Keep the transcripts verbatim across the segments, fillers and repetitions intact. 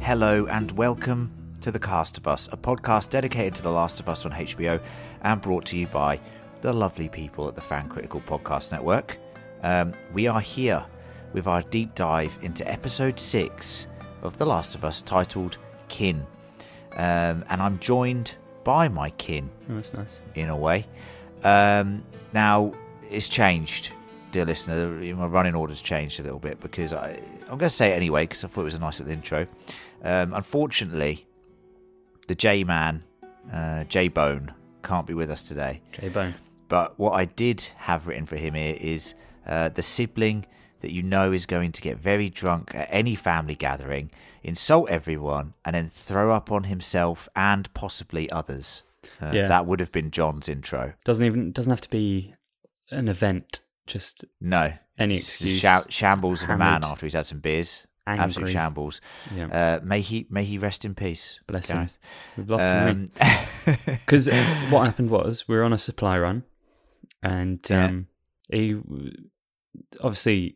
Hello and welcome to The Cast of Us, a podcast dedicated to The Last of Us on H B O and brought to you by the lovely people at the Fan Critical Podcast Network. Um, we are here with our deep dive into episode six of The Last of Us, titled Kin. Um, and I'm joined by my kin. Oh, that's nice. In a way. Um, now, it's changed, dear listener. My running order's changed a little bit because I, I'm going to say it anyway because I thought it was a nice little intro. Um, unfortunately, the J-Man, uh, J-Bone, can't be with us today. J-Bone. But what I did have written for him here is uh, the sibling that you know is going to get very drunk at any family gathering, insult everyone, and then throw up on himself and possibly others. Uh, yeah. That would have been John's intro. Doesn't even doesn't have to be an event. Just no any It's excuse. Sh- shambles of a man Hammered. after he's had some beers. Angry. Absolute shambles. Yeah. Uh, may he may he rest in peace. Bless Gareth. him. We've lost him. Um, Because what happened was we were on a supply run, and Yeah. um, he obviously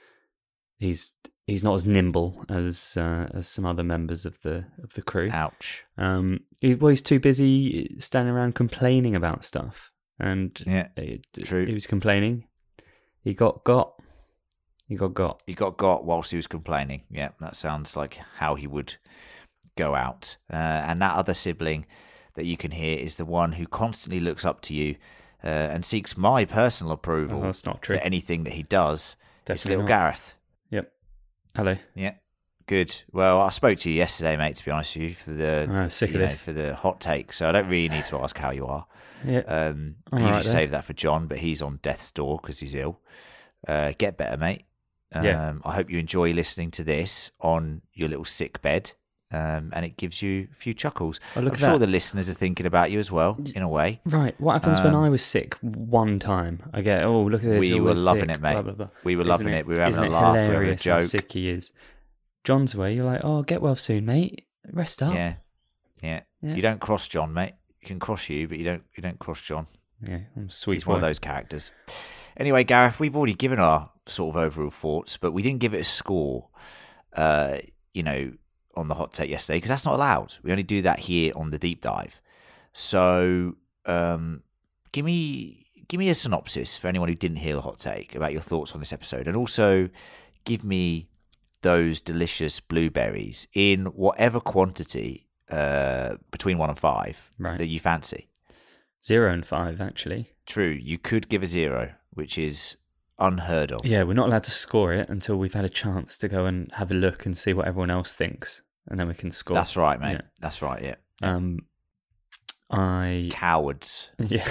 he's he's not as nimble as uh, as some other members of the of the crew. Ouch. Um, he, well, he's too busy standing around complaining about stuff, and Yeah, it, true. he was complaining. He got got. He got got. He got got whilst he was complaining. Yeah, that sounds like how he would go out. Uh, and that other sibling that you can hear is the one who constantly looks up to you uh, and seeks my personal approval Oh, that's not true. for anything that he does. It's Definitely little not. Gareth. Yep. Hello. Yeah, good. Well, I spoke to you yesterday, mate, to be honest with you, for the, I'm sick you of know, this. for the hot take, so I don't really need to ask how you are. Yeah. Um, I I'm usually alright then. save that for John, but he's on death's door because he's ill. Uh, get better, mate. Um, Yeah. I hope you enjoy listening to this on your little sick bed, um, and it gives you a few chuckles. Oh, look I'm at sure that. the listeners are thinking about you as well, in a way. Right. What happens when Um, I was sick one time? I get, oh, look at this. We oh, were we're loving sick, it, mate. Blah, blah, blah. We were Isn't loving it. We were having isn't a it laugh, we were having a hilarious how joke. sick he is. John's away. You're like, oh, get well soon, mate. Rest up. Yeah, yeah, Yeah. You don't cross John, mate. You can cross you, but you don't. You don't cross John. Yeah, I'm a sweet. He's one of boy. those characters. Anyway, Gareth, we've already given our sort of overall thoughts, but we didn't give it a score, uh, you know, on the hot take yesterday, because that's not allowed. We only do that here on the deep dive. So um, give me give me a synopsis for anyone who didn't hear the hot take about your thoughts on this episode, and also give me those delicious blueberries in whatever quantity uh, between one and five Right. that you fancy. Zero and five, actually. True, you could give a zero, which is unheard of. Yeah, we're not allowed to score it until we've had a chance to go and have a look and see what everyone else thinks, and then we can score. That's right, mate. Yeah. That's right, yeah. Um, I Cowards. yeah.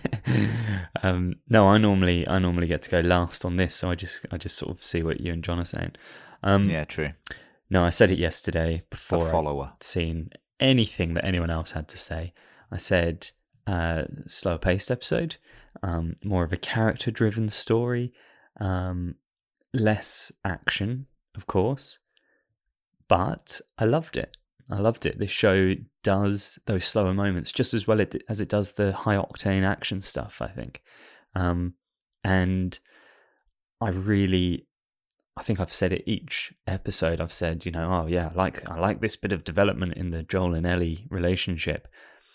um, no, I normally I normally get to go last on this, so I just I just sort of see what you and John are saying. Um, Yeah, true. No, I said it yesterday A before follower. I'd seen anything that anyone else had to say. I said uh, slower paced episode, um, more of a character driven story, um, less action, of course, but I loved it. I loved it. This show does those slower moments just as well it, as it does the high octane action stuff, I think. Um, and I really, I think I've said it each episode. I've said, you know, oh yeah, I like I like this bit of development in the Joel and Ellie relationship,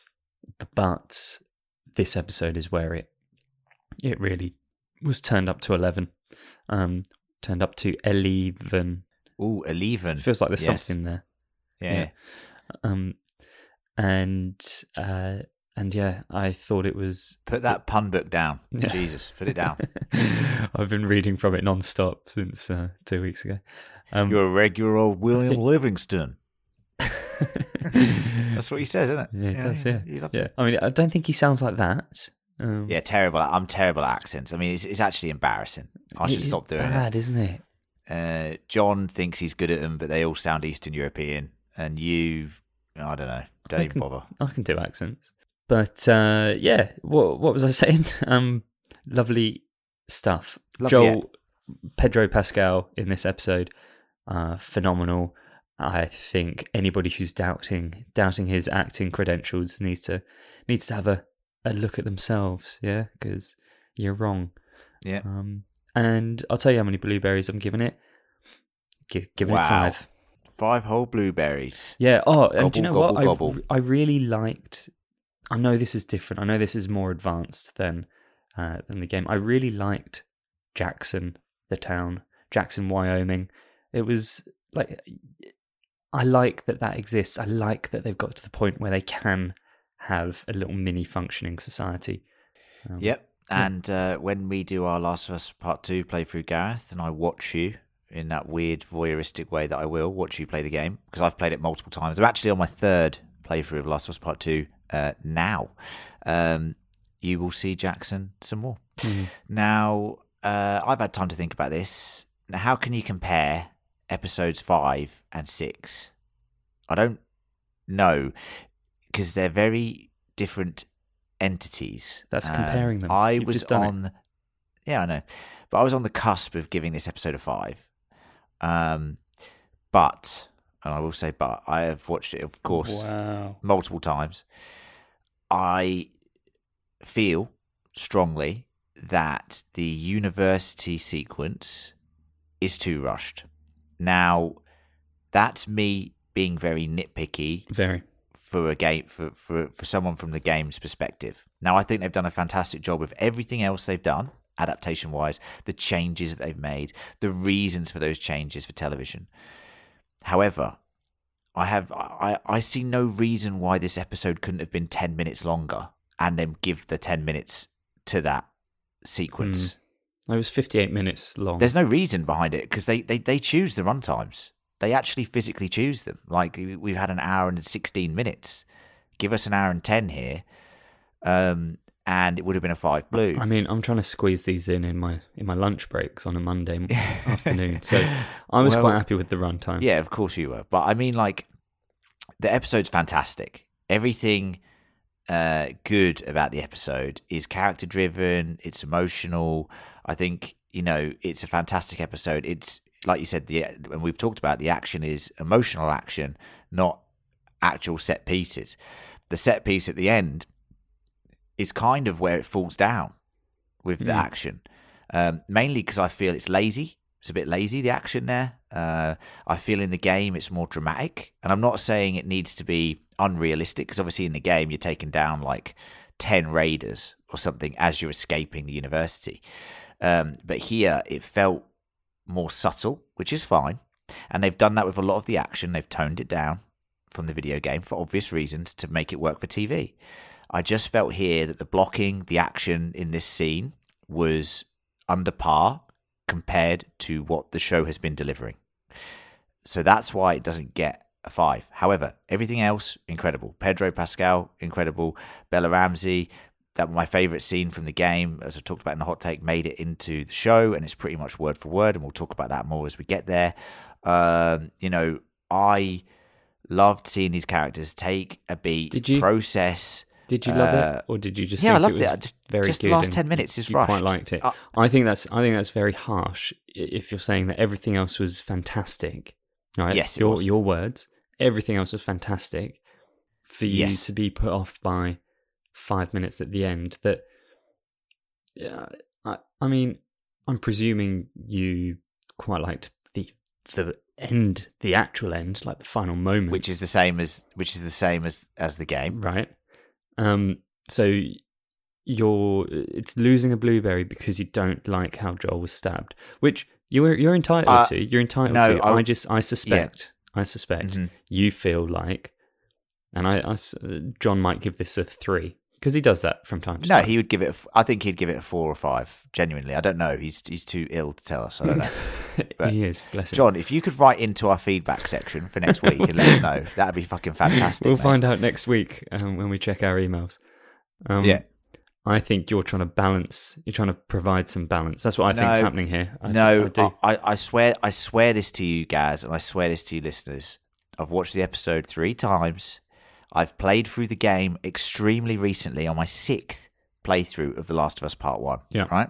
but this episode is where it it really was turned up to eleven, um, turned up to eleven. Ooh, eleven. It feels like there's Yes. something there. Yeah. yeah. Um, and uh, and yeah, I thought it was. Put that pun book down. Yeah. Jesus, put it down. I've been reading from it non-stop since uh, two weeks ago. Um, You're a regular old William think- Livingston. That's what he says, isn't it? Yeah, it does, yeah. he loves yeah, it. I mean, I don't think he sounds like that. Um, Yeah, terrible. I'm terrible at accents. I mean, it's, it's actually embarrassing. I should it is stop doing bad, isn't it? it. Uh, John thinks he's good at them, but they all sound Eastern European. And you, I don't know, don't I even can- bother. I can do accents, but uh, yeah. What what was I saying? Um, lovely stuff. Lovely Joel, Pedro Pascal in this episode, uh, phenomenal. I think anybody who's doubting doubting his acting credentials needs to needs to have a, a look at themselves. Yeah, because you're wrong. Yeah. Um, and I'll tell you how many blueberries I'm giving it. Gi- giving Wow. it five. Five whole blueberries. Yeah. Oh, and do you know Gobble, what? gobble, I, gobble. I really liked. I know this is different. I know this is more advanced than uh, than the game. I really liked Jackson, the town, Jackson, Wyoming. It was like, I like that that exists. I like that they've got to the point where they can have a little mini functioning society. Um, Yep. And uh, when we do our Last of Us Part two playthrough, Gareth, and I watch you in that weird voyeuristic way that I will watch you play the game, because I've played it multiple times. I'm actually on my third playthrough of Last of Us Part two uh, now. Um, you will see Jackson some more. Mm-hmm. Now, uh, I've had time to think about this. Now, how can you compare episodes five and six? I don't know, because they're very different entities. That's Um, comparing them. I You've was just done it. on, yeah, I know, but I was on the cusp of giving this episode a five. Um, but, and I will say, but I have watched it, of course, Wow. multiple times. I feel strongly that the university sequence is too rushed. Now, that's me being very nitpicky Very. for a game for, for, for someone from the game's perspective. Now, I think they've done a fantastic job with everything else they've done, adaptation wise, the changes that they've made, the reasons for those changes for television. However, I have I, I see no reason why this episode couldn't have been ten minutes longer and then give the ten minutes to that sequence. Mm. It was fifty-eight minutes long. There's no reason behind it, because they, they, they choose the run times. They actually physically choose them. Like, we've had an hour and sixteen minutes. Give us an hour and ten here, um, and it would have been a five blue. I mean, I'm trying to squeeze these in in my in my lunch breaks on a Monday afternoon. So I was Well, quite happy with the runtime. Yeah, of course you were. But I mean, like, the episode's fantastic. Everything uh, good about the episode is character driven. It's emotional. I think, you know, it's a fantastic episode. It's, like you said, the and we've talked about, the action is emotional action, not actual set pieces. The set piece at the end is kind of where it falls down with the Mm. action, um, mainly because I feel it's lazy. It's a bit lazy, the action there. Uh, I feel in the game it's more dramatic, and I'm not saying it needs to be unrealistic, because obviously in the game you're taking down like ten raiders or something as you're escaping the university. Um, but here it felt more subtle, which is fine. And they've done that with a lot of the action. They've toned it down from the video game for obvious reasons to make it work for T V. I just felt here that the blocking, the action in this scene was under par compared to what the show has been delivering. So that's why it doesn't get a five. However, everything else, incredible. Pedro Pascal, incredible. Bella Ramsey, that my favourite scene from the game, as I talked about in the hot take, made it into the show, and it's pretty much word for word, and we'll talk about that more as we get there. Um, you know, I loved seeing these characters take a beat, Did you? process. Did you love Uh, it, or did you just? yeah, I think loved it. it. Was I just- very just the good last and ten minutes is you quite rushed. liked it. Uh, I think that's. I think that's very harsh. If you're saying that everything else was fantastic, right? Yes, it your was. your words. Everything else was fantastic. For you Yes. to be put off by five minutes at the end, that. Yeah, I. I mean, I'm presuming you quite liked the the end, the actual end, like the final moment, which is the same as which is the same as as the game. right? Um, so you're it's losing a blueberry because you don't like how Joel was stabbed, which you're you're entitled Uh, to. You're entitled no, to. I- I just I suspect I suspect Mhm. you feel like, and I, I s- John might give this a three because he does that from time to No, time. he would give it. A, f- I think he'd give it a four or five. Genuinely, I don't know. He's he's too ill to tell us. I don't know. But- he is, bless him. John, if you could write into our feedback section for next week and let us know, that'd be fucking fantastic. We'll mate. find out next week um, when we check our emails. Um, Yeah. I think you're trying to balance. You're trying to provide some balance. That's what I think is No. happening here. I, no, I do. I, I swear, I swear this to you guys, and I swear this to you listeners. I've watched the episode three times. I've played through the game extremely recently on my sixth playthrough of The Last of Us Part One. Yeah. Right.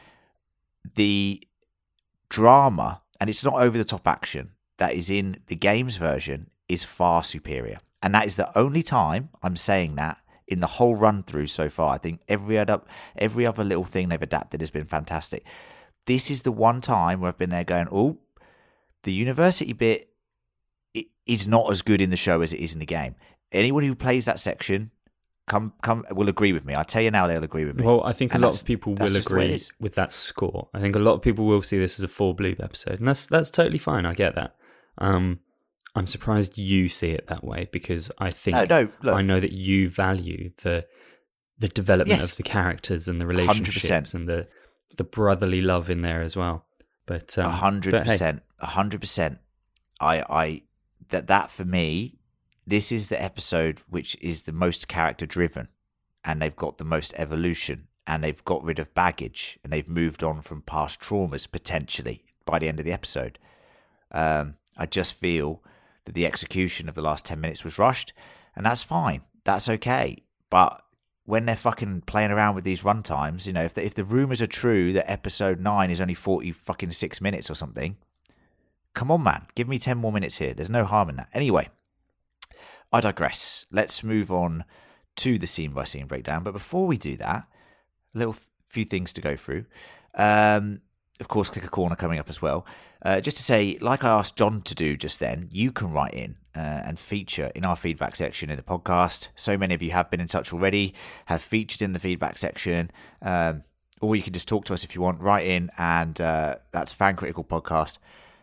The drama, and it's not over the top action, that is in the game's version is far superior, and that is the only time I'm saying that in the whole run through so far. I think every other every other little thing they've adapted has been fantastic. This is the one time where I've been there going, oh, the university bit, it, is not as good in the show as it is in the game. Anyone who plays that section come come will agree with me. I tell you now, they'll agree with me. Well, I think and a lot of people will agree with that score. I think a lot of people will see this as a four Bloob episode, and that's that's totally fine. I get that. Um, I'm surprised you see it that way, because I think no, no, look, I know that you value the the development yes, of the characters and the relationships one hundred percent. And the the brotherly love in there as well. But um, a hundred percent, a hundred percent. I, I, that that for me, this is the episode which is the most character driven, and they've got the most evolution, and they've got rid of baggage, and they've moved on from past traumas potentially by the end of the episode. Um, I just feel that the execution of the last ten minutes was rushed, and that's fine. That's okay. But when they're fucking playing around with these run times, you know, if the, if the rumors are true that episode nine is only forty fucking six minutes or something, come on, man, give me ten more minutes here. There's no harm in that. Anyway, I digress. Let's move on to the scene by scene breakdown. But before we do that, a little f- few things to go through. Um, of course, Clicker Corner coming up as well. Uh, just to say, like I asked John to do just then, you can write in uh, and feature in our feedback section in the podcast. So many of you have been in touch already, have featured in the feedback section. Um, or you can just talk to us if you want. Write in, and uh, that's fancriticalpodcast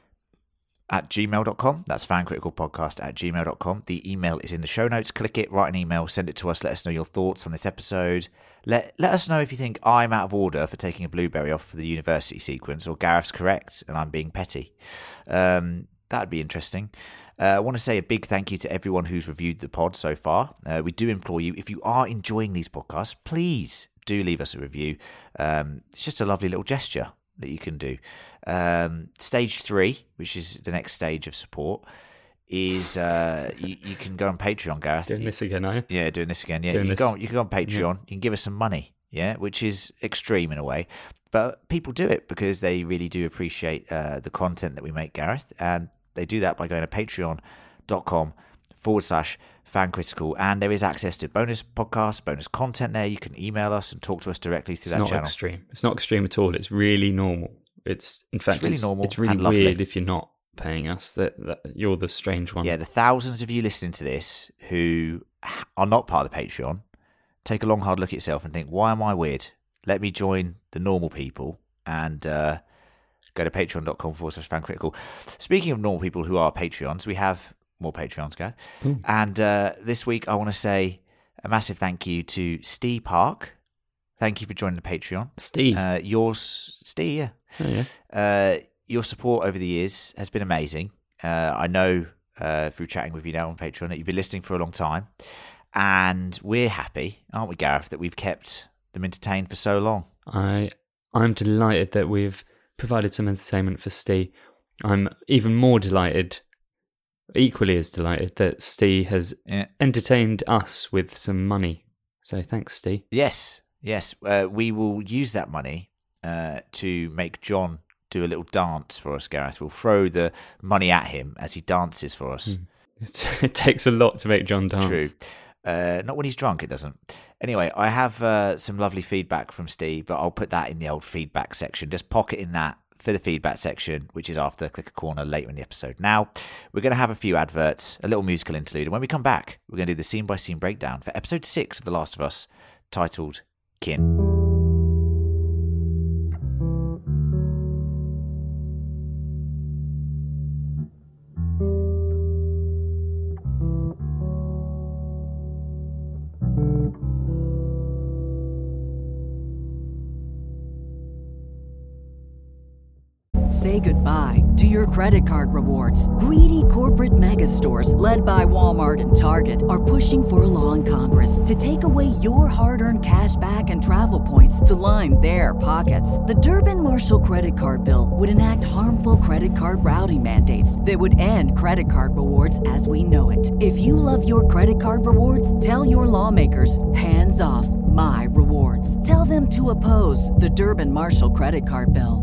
at gmail dot com. That's fancriticalpodcast at gmail dot com. The email is in the show notes. Click it, write an email, send it to us. Let us know your thoughts on this episode. Let let us know if you think I'm out of order for taking a blueberry off for the university sequence, or Gareth's correct and I'm being petty. Um, that'd be interesting. Uh, I want to say a big thank you to everyone who's reviewed the pod so far. Uh, we do implore you, if you are enjoying these podcasts, please do leave us a review. Um, it's just a lovely little gesture that you can do. Um, stage three, which is the next stage of support, is uh, you, you can go on Patreon, Gareth. Doing this again, are you? Yeah, doing this again. Yeah, doing you, this. Can go on, you can go on Patreon. Yeah. You can give us some money, yeah, which is extreme in a way. But people do it because they really do appreciate uh, the content that we make, Gareth. And they do that by going to patreon.com forward slash fancritical. And there is access to bonus podcasts, bonus content there. You can email us and talk to us directly through it's that not channel. Extreme. It's not extreme at all. It's really normal. It's in fact, it's really it's, normal. It's really and lovely. weird if you're not paying us. That, that you're the strange one. Yeah, the thousands of you listening to this who are not part of the Patreon, take a long hard look at yourself and think, why am I weird? Let me join the normal people and uh, go to patreon.com forward slash fancritical. Speaking of normal people who are Patreons, we have more Patreons, guys. Ooh. And uh, this week I want to say a massive thank you to Steve Park. Thank you for joining the Patreon. Steve. Uh, yours, Steve, yeah. Oh, yeah. Uh, your support over the years has been amazing. Uh, I know uh, through chatting with you now on Patreon that you've been listening for a long time. And we're happy, aren't we, Gareth, that we've kept them entertained for so long. I, I'm delighted that we've provided some entertainment for Steve. I'm even more delighted, equally as delighted, that Steve has yeah. entertained us with some money. So thanks, Steve. Yes, yes. Uh, we will use that money uh, to make John do a little dance for us, Gareth. We'll throw the money at him as he dances for us. Mm. It's, it takes a lot to make John dance. True. Uh, not when he's drunk, it doesn't. Anyway, I have uh, some lovely feedback from Steve, but I'll put that in the old feedback section. Just pocket in that for the feedback section, which is after Clicker Corner later in the episode. Now, we're going to have a few adverts, a little musical interlude, and when we come back, we're going to do the scene-by-scene breakdown for episode six of The Last of Us, titled Kin. Say goodbye to your credit card rewards. Greedy corporate mega stores, led by Walmart and Target, are pushing for a law in Congress to take away your hard-earned cash back and travel points to line their pockets. The Durbin-Marshall credit card bill would enact harmful credit card routing mandates that would end credit card rewards as we know it. If you love your credit card rewards, tell your lawmakers, hands off my rewards. Tell them to oppose the Durbin-Marshall credit card bill.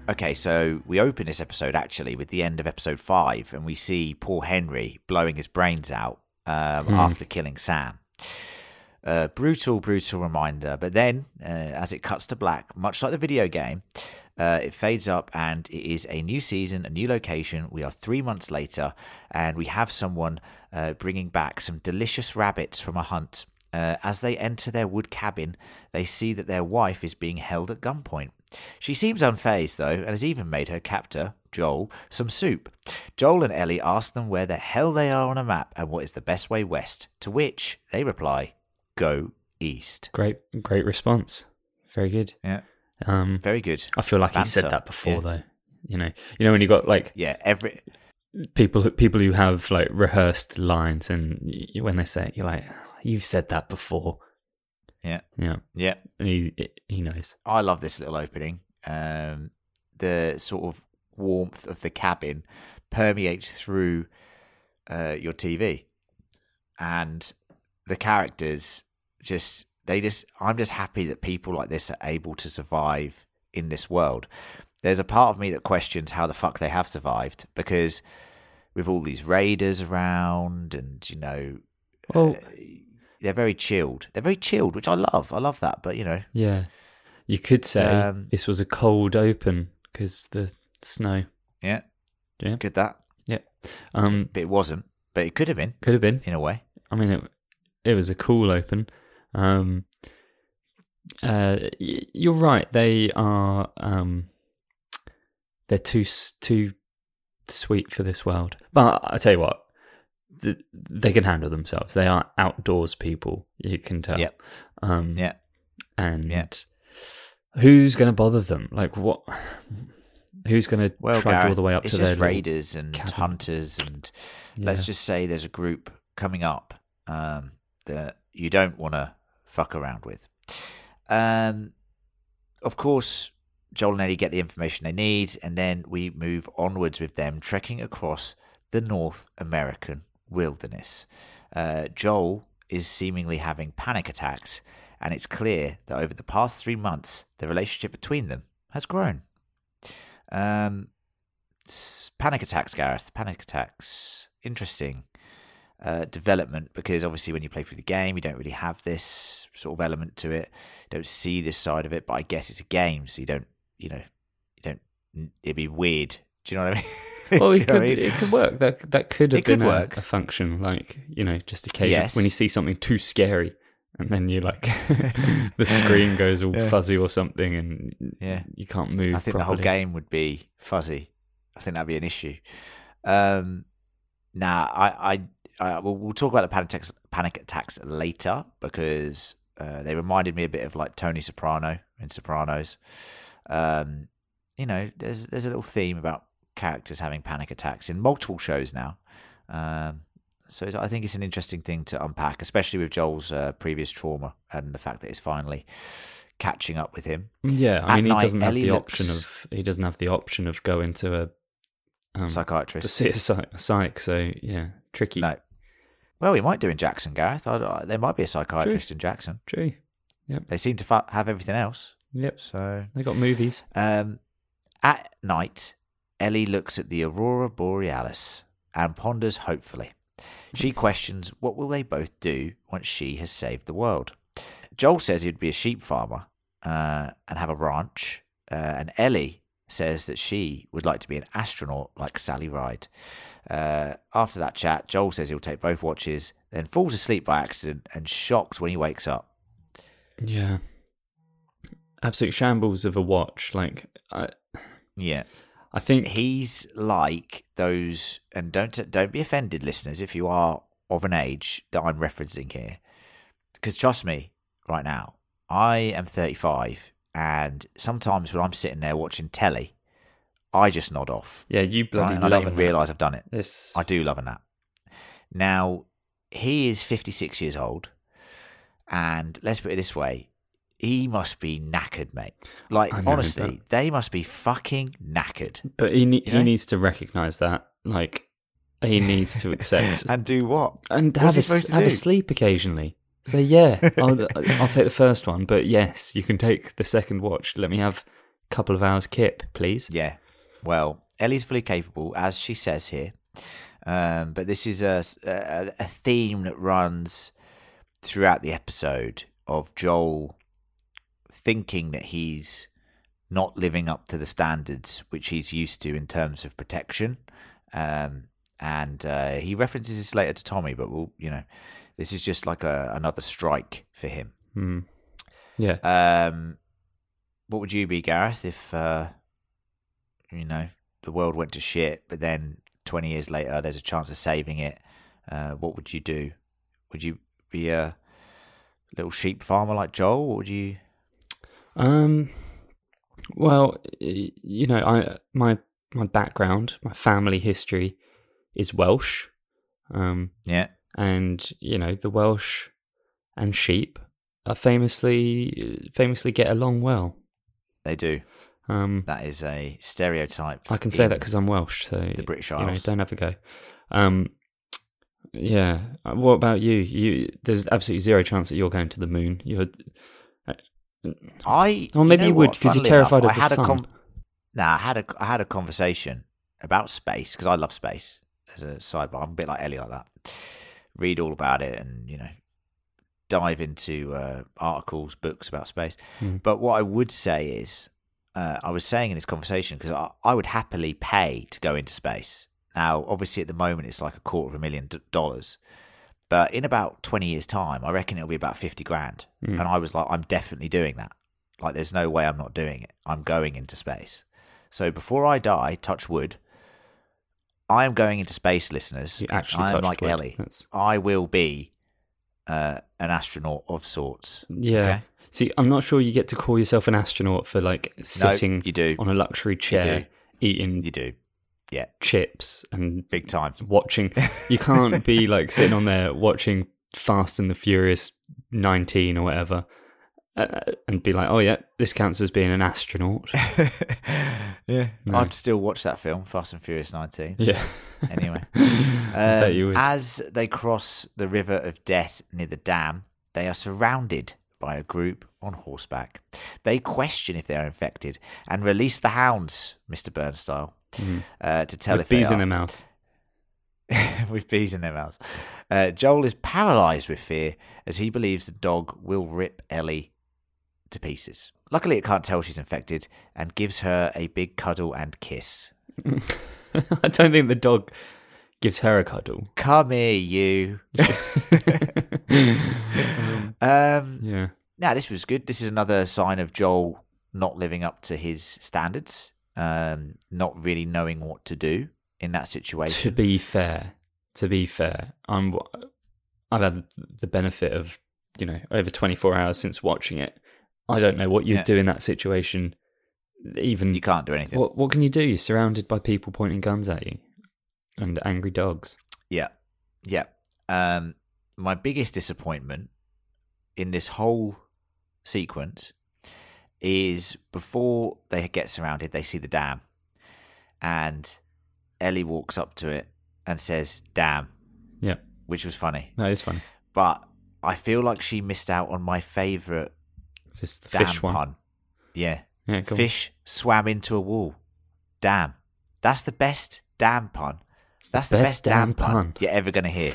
Okay, so we open this episode actually with the end of episode five, and we see poor Henry blowing his brains out um, Hmm. after killing Sam. Uh, brutal, brutal reminder. But then, uh, as it cuts to black, much like the video game, uh, it fades up, and it is a new season, a new location. We are three months later, and we have someone uh, bringing back some delicious rabbits from a hunt. Uh, as they enter their wood cabin, they see that their wife is being held at gunpoint. She seems unfazed, though, and has even made her captor, Joel, some soup. Joel and Ellie ask them where the hell they are on a map and what is the best way west, to which they reply, go east. Great, great response. Very good. Yeah, Um, very good. I feel like he said Banter, that before, yeah. though. You know, you know when you got like Yeah, every... people, who- people who have like rehearsed lines, and y- when they say it, you're like, you've said that before. Yeah, Yeah, yeah. he he knows. I love this little opening. Um, the sort of warmth of the cabin permeates through uh, your T V, and the characters just they just. I'm just happy that people like this are able to survive in this world. There's a part of me that questions how the fuck they have survived, because with all these raiders around, and you know, Well, uh, they're very chilled. They're very chilled, which I love. I love that. But you know, yeah, you could say um, this was a cold open because the snow. yeah, Yeah, good that. yeah. Um, But it wasn't. But it could have been, could have been. in a way. I mean, it it was a cool open. Um, uh, y- you're right. They are. Um, they're too s- too sweet for this world. But I tell you what, th- they can handle themselves. They are outdoors people. You can tell. Yep. Um, Yeah. And Yeah. who's going to bother them? Like what? Who's going to Well, trudge all Gareth, the way up it's to their just little- raiders and cabin. hunters, and Yeah. let's just say there's a group coming up um, that you don't want to fuck around with. Um, of course, Joel and Ellie get the information they need, and then we move onwards with them trekking across the North American wilderness. Uh, Joel is seemingly having panic attacks, and it's clear that over the past three months, the relationship between them has grown. Um, s- panic attacks, Gareth. Panic attacks. Interesting uh, development, because obviously when you play through the game, you don't really have this sort of element to it. You don't see this side of it, but I guess it's a game, so you don't, you know, you don't. It'd be weird. Do you know what I mean? Well, Do you it know could what I mean? it could work. That that could have It could been a, work. a function, like you know, just occasionally Yes. when you see something too scary, and then you like the screen goes all Yeah. fuzzy or something, and Yeah. you can't move. I think properly. the whole game would be fuzzy. I think that'd be an issue. Um, nah, I, I, I we'll, we'll talk about the panic attacks, panic attacks later, because uh, they reminded me a bit of like Tony Soprano in Sopranos. Um, you know, there's there's a little theme about characters having panic attacks in multiple shows now. Um, so I think it's an interesting thing to unpack, especially with Joel's uh, previous trauma and the fact that it's finally catching up with him. Yeah, I At mean, he night, doesn't have Ellie the looks- option of he doesn't have the option of going to a um, to Psychiatrist. see a psych, a psych. So yeah, tricky. No. Well, we might do in Jackson, Gareth. I, I, there might be a psychiatrist in Jackson. True. They seem to fa- have everything else. Yep. So, They got movies. um, at night, Ellie looks at the aurora borealis and ponders hopefully. She questions what will they both do once she has saved the world. Joel says he'd be a sheep farmer uh, and have a ranch, uh, and Ellie says that she would like to be an astronaut like Sally Ride. Uh, after that chat, Joel says he'll take both watches, then falls asleep by accident and shocked when he wakes up. Yeah. Absolute shambles of a watch. Like I, Yeah. I think He's like those, and don't don't be offended, listeners, if you are of an age that I'm referencing here, because trust me, right now, I am thirty-five, and sometimes when I'm sitting there watching telly, I just nod off. Yeah, you Right? bloody And I love don't even it. realise I've done it. This. I do love a nap. Now, he is fifty-six years old, and let's put it this way, he must be knackered, mate. Like, I know, honestly, they must be fucking knackered. But he ne- You know? he needs to recognise that. Like he needs to accept And do what? and What's have he a, supposed to have a do? sleep occasionally. Say yeah, I'll, I'll take the first one, but yes, you can take the second watch. Let me have couple of hours kip, please. Yeah. Well, Ellie's fully capable, as she says here. Um, but this is a, a a theme that runs throughout the episode of Joel thinking that he's not living up to the standards which he's used to in terms of protection. Um, and uh, he references this later to Tommy, but we'll, you know, this is just like a another strike for him. Mm. Yeah. Um, what would you be, Gareth, if uh, you know the world went to shit, but then twenty years later there's a chance of saving it? Uh, what would you do? Would you be a little sheep farmer like Joel, or would you? Um. Well, you know, I my my background, my family history is Welsh. Um. Yeah. And you know, the Welsh and sheep are famously famously get along well. They do. Um, that is a stereotype. I can say that because I'm Welsh, so the British Isles. You know, Isles. don't have a go. Um, yeah. What about you? You there's absolutely zero chance that you're going to the moon. You're. I. Or maybe you, know would what? because you're Funnily terrified enough, of the I had sun. A com- nah, I had a I had a conversation about space because I love space. As a sidebar, I'm a bit like Ellie like that. Read all about it and, you know, dive into uh, articles, books about space. Mm. But what I would say is, uh, I was saying in this conversation, because I, I would happily pay to go into space. Now, obviously, at the moment, it's like a quarter of a million d- dollars. But in about twenty years' time, I reckon it'll be about fifty grand. Mm. And I was like, I'm definitely doing that. Like, there's no way I'm not doing it. I'm going into space. So before I die, touch wood, I am going into space, listeners. You actually I'm touched like wood. Ellie. That's... I will be uh, an astronaut of sorts. Yeah. Okay? See, I'm not sure you get to call yourself an astronaut for like sitting no, you do. on a luxury chair eating You do. Yeah. chips and Big time. watching. You can't be like sitting on there watching Fast and the Furious nineteen or whatever uh, and be like, oh yeah, this counts as being an astronaut. yeah. No. I'd still watch that film, Fast and Furious nineteen. So Yeah. Anyway. I bet you Um, would. as they cross the River of Death near the dam, they are surrounded by a group on horseback. They question if they are infected and release the hounds, Mister Burnstyle, Mhm. uh, to tell With if they bees are. in their mouths. with bees in their mouths. Uh, Joel is paralysed with fear as he believes the dog will rip Ellie to pieces. Luckily, it can't tell she's infected and gives her a big cuddle and kiss. I don't think the dog gives her a cuddle. Come here, you. um, um, yeah. now, this was good. This is another sign of Joel not living up to his standards, um, not really knowing what to do in that situation. To be fair, to be fair, I'm. I've had the benefit of, you know, over twenty-four hours since watching it. I don't know what you'd Yeah. do in that situation. Even You can't do anything. what what can you do? You're surrounded by people pointing guns at you and angry dogs. Yeah, yeah. Um, my biggest disappointment in this whole sequence is before they get surrounded, they see the dam, and Ellie walks up to it and says, "Damn," Yeah, which was funny. that is funny. But I feel like she missed out on my favourite Is this the damn fish one? pun. Yeah, Yeah, go on. fish swam into a wall. Damn, that's the best damn pun. That's the best best, damn damn pun, pun. you're ever gonna hear.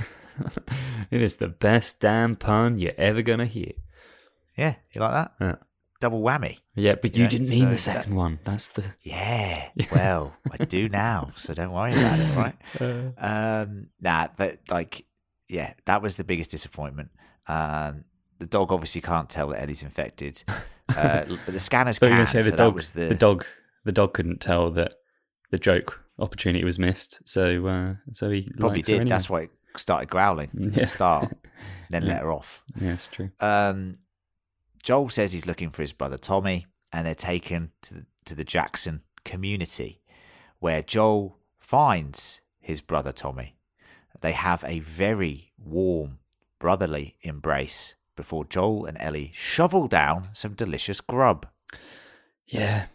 It is the best damn pun you're ever gonna hear. Yeah, you like that? Yeah, Double whammy. yeah but you Yeah, didn't mean the so that- second one. That's the. Yeah, well, I do now, so don't worry about it, right? Um, nah, but like, yeah, that was the biggest disappointment. Um, the dog obviously can't tell that Ellie's infected, uh, but the scanners But you're can. gonna say the so dog. that was the, the dog. The dog couldn't tell that the joke opportunity was missed. So, uh, so he probably likes her did. anyway. That's why it started growling at Yeah. the start, then Yeah. let her off. Yeah, it's true. Um, Joel says he's looking for his brother Tommy, and they're taken to the, to the Jackson community, where Joel finds his brother Tommy. They have a very warm, brotherly embrace before Joel and Ellie shovel down some delicious grub. Yeah,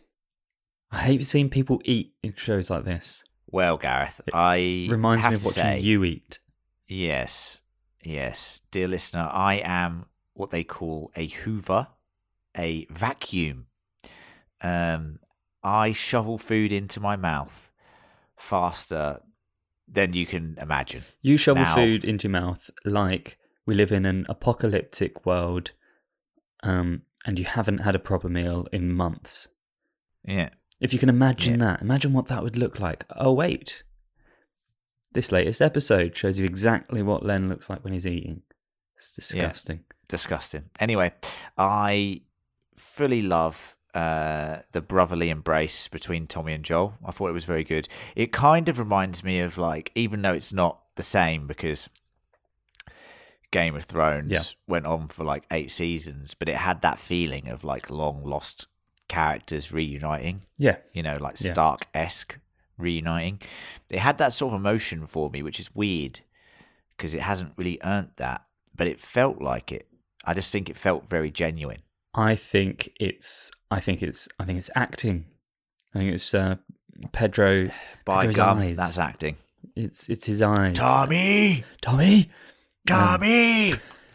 I hate seeing people eat in shows like this. Well, Gareth, I Reminds have me of to watching say, you eat. yes, yes, dear listener, I am what they call a Hoover, a vacuum. Um, I shovel food into my mouth faster than you can imagine. You shovel Now- food into your mouth like we live in an apocalyptic world, um, and you haven't had a proper meal in months. Yeah. If you can imagine Yeah. that, imagine what that would look like. Oh, wait. This latest episode shows you exactly what Len looks like when he's eating. It's disgusting. Disgusting. Anyway, I fully love uh, the brotherly embrace between Tommy and Joel. I thought it was very good. It kind of reminds me of, like, even though it's not the same because Game of Thrones Yeah. went on for like eight seasons, but it had that feeling of like long lost characters reuniting, Yeah. you know, like Yeah. Stark-esque reuniting. It had that sort of emotion for me, which is weird because it hasn't really earned that, but it felt like it. I just think it felt very genuine. I think it's. I think it's. I think it's acting. I think it's uh, Pedro. By Pedro's gum, eyes. that's acting. It's it's his eyes. Tommy! Tommy. Tommy!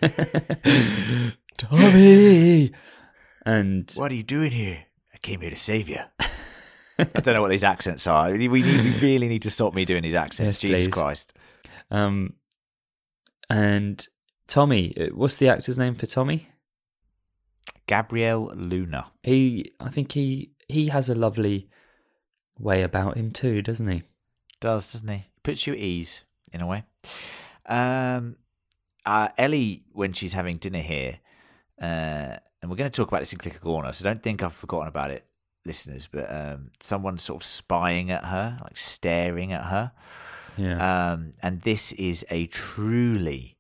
Tommy. And What are you doing here? I came here to save you. I don't know what these accents are. We, need, we really need to stop me doing these accents. Yes, Jesus please. Christ. um, and Tommy. What's the actor's name for Tommy? Gabriel Luna. He. I think he. He has a lovely way about him too, doesn't he? Does, doesn't he? Puts you at ease, in a way. Um, uh, Ellie, when she's having dinner here, uh, and we're going to talk about this in Clicker Corner, so don't think I've forgotten about it, listeners, but um, someone's sort of spying at her, like staring at her. Yeah. Um, and this is a truly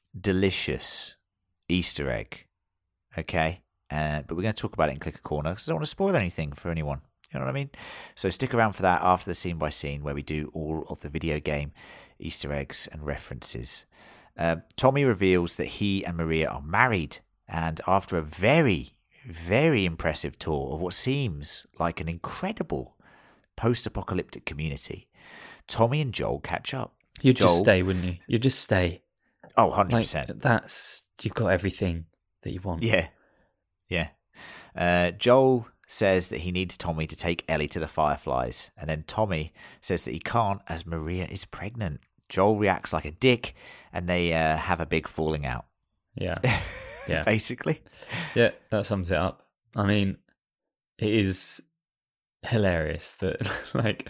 delicious Easter egg, okay? Uh, but we're going to talk about it in Clicker Corner because I don't want to spoil anything for anyone. You know what I mean? So stick around for that after the scene by scene where we do all of the video game Easter eggs and references. Uh, Tommy reveals that he and Maria are married, and after a very, very impressive tour of what seems like an incredible post-apocalyptic community, Tommy and Joel catch up. You'd just Joel- stay, wouldn't you? You'd just stay. Oh, one hundred Like, percent. that's you've got everything that you want. Yeah. Yeah. Uh, Joel says that he needs Tommy to take Ellie to the Fireflies, and then Tommy says that he can't as Maria is pregnant. Joel reacts like a dick, and they uh, have a big falling out. Yeah. Yeah. Basically. Yeah, that sums it up. I mean, it is hilarious that like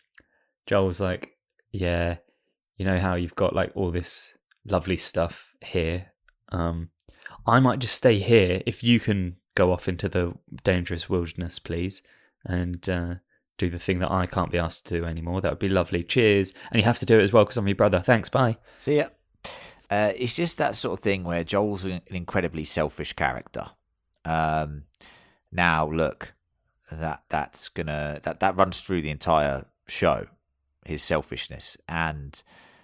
Joel's like, yeah, you know how you've got like all this lovely stuff here. Um, I might just stay here if you can go off into the dangerous wilderness, please, and uh, do the thing that I can't be asked to do anymore. That would be lovely. Cheers. And you have to do it as well because I'm your brother. Thanks. Bye. See ya. Uh, it's just that sort of thing where Joel's an incredibly selfish character. Um, now, look, that that's gonna that, that runs through the entire show, his selfishness, and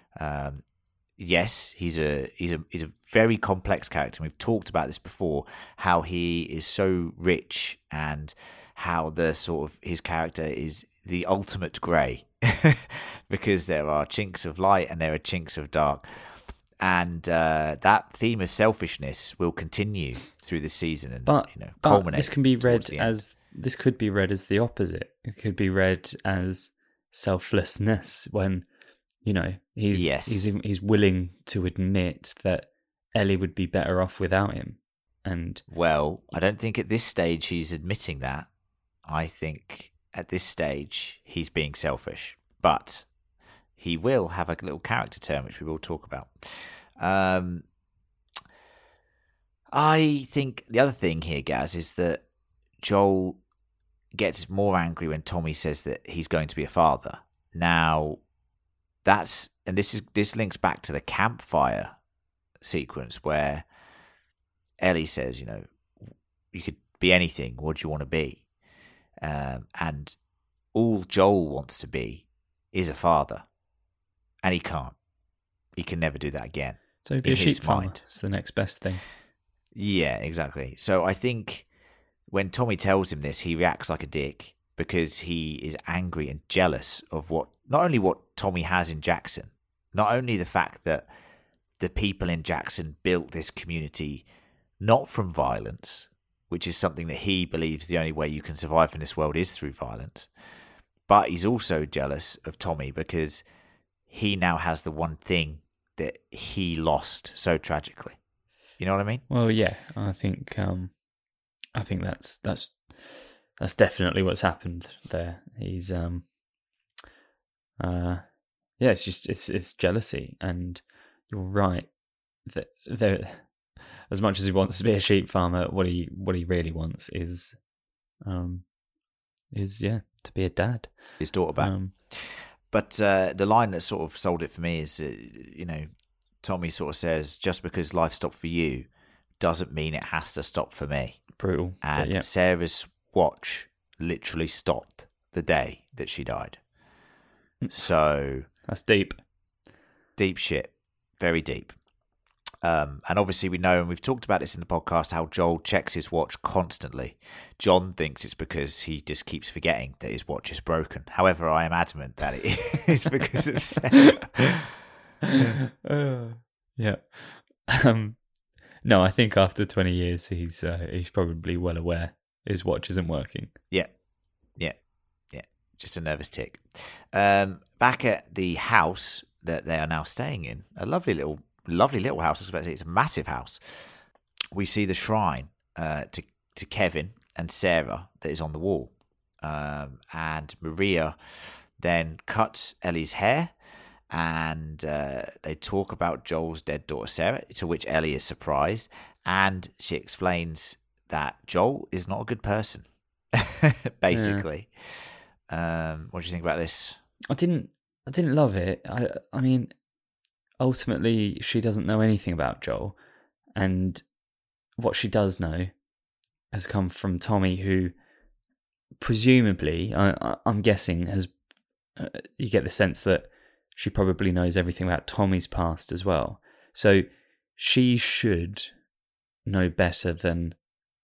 um, yes, he's a he's a he's a very complex character. We've talked about this before, how he is so rich and how the sort of his character is the ultimate grey, because there are chinks of light and there are chinks of dark. And uh, that theme of selfishness will continue through the season, and But, you know, but culminate. this can be read towards the end. as this could be read as the opposite. It could be read as selflessness when, you know, he's Yes. he's he's willing to admit that Ellie would be better off without him. And Well, I don't think at this stage he's admitting that. I think at this stage he's being selfish, but he will have a little character turn, which we will talk about. Um, I think the other thing here, Gaz, is that Joel gets more angry when Tommy says that he's going to be a father. Now, that's and this is this links back to the campfire sequence where Ellie says, you know, you could be anything. What do you want to be? Um, and all Joel wants to be is a father, and he can't. He can never do that again. so he'd be in a sheep his farmer. mind. It's the next best thing. Yeah, exactly. So I think when Tommy tells him this, he reacts like a dick because he is angry and jealous of what, not only what Tommy has in Jackson, not only the fact that the people in Jackson built this community not from violence which is something that he believes the only way you can survive in this world is through violence. But he's also jealous of Tommy because he now has the one thing that he lost so tragically. You know what I mean? Well, yeah, I think um, I think that's that's that's definitely what's happened there. He's um, uh, yeah, it's just it's it's jealousy, and you're right that there. As much as he wants to be a sheep farmer, what he what he really wants is, um, is yeah, to be a dad. His daughter back. Um, but uh, the line that sort of sold it for me is, uh, you know, Tommy sort of says, "Just because life stopped for you, doesn't mean it has to stop for me." brutal. And but yeah. Sarah's watch literally stopped the day that she died. So That's deep. deep shit, very deep. Um, and obviously we know, and we've talked about this in the podcast, how Joel checks his watch constantly. John thinks it's because he just keeps forgetting that his watch is broken. However, I am adamant that it is because of Sarah. uh, yeah. Um, no, I think after twenty years, he's uh, he's probably well aware his watch isn't working. Yeah, yeah, yeah. Just a nervous tick. Um, back at the house that they are now staying in, a lovely little Lovely little house. I was about to say it's a massive house. We see the shrine uh, to to Kevin and Sarah that is on the wall, um, and Maria then cuts Ellie's hair, and uh, they talk about Joel's dead daughter Sarah. To which Ellie is surprised, and she explains that Joel is not a good person. Basically, yeah. um, what do you think about this? I didn't. I didn't love it. I. I mean. Ultimately, she doesn't know anything about Joel, and what she does know has come from Tommy, who presumably, I, I'm guessing, has. Uh, you get the sense that she probably knows everything about Tommy's past as well. So she should know better than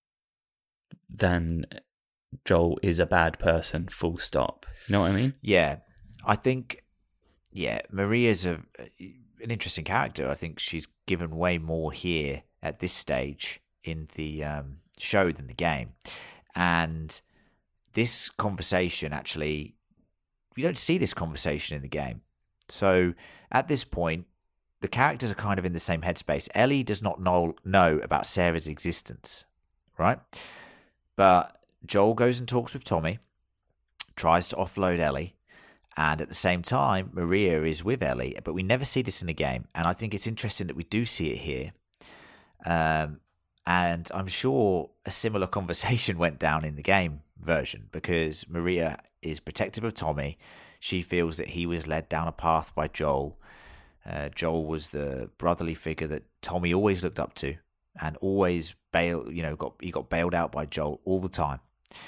than Joel is a bad person. Full stop. You know what I mean? Yeah, I think. Yeah, Maria's a. an interesting character. I think she's given way more here at this stage in the um, show than the game. And this conversation, actually, you don't see this conversation in the game. So at this point, the characters are kind of in the same headspace. Ellie does not know, know about Sarah's existence, right? But Joel goes and talks with Tommy, tries to offload Ellie, and at the same time, Maria is with Ellie, but we never see this in the game. And I think it's interesting that we do see it here. Um, and I'm sure a similar conversation went down in the game version, because Maria is protective of Tommy. She feels that he was led down a path by Joel. Uh, Joel was the brotherly figure that Tommy always looked up to, and always bail. You know, got he got bailed out by Joel all the time.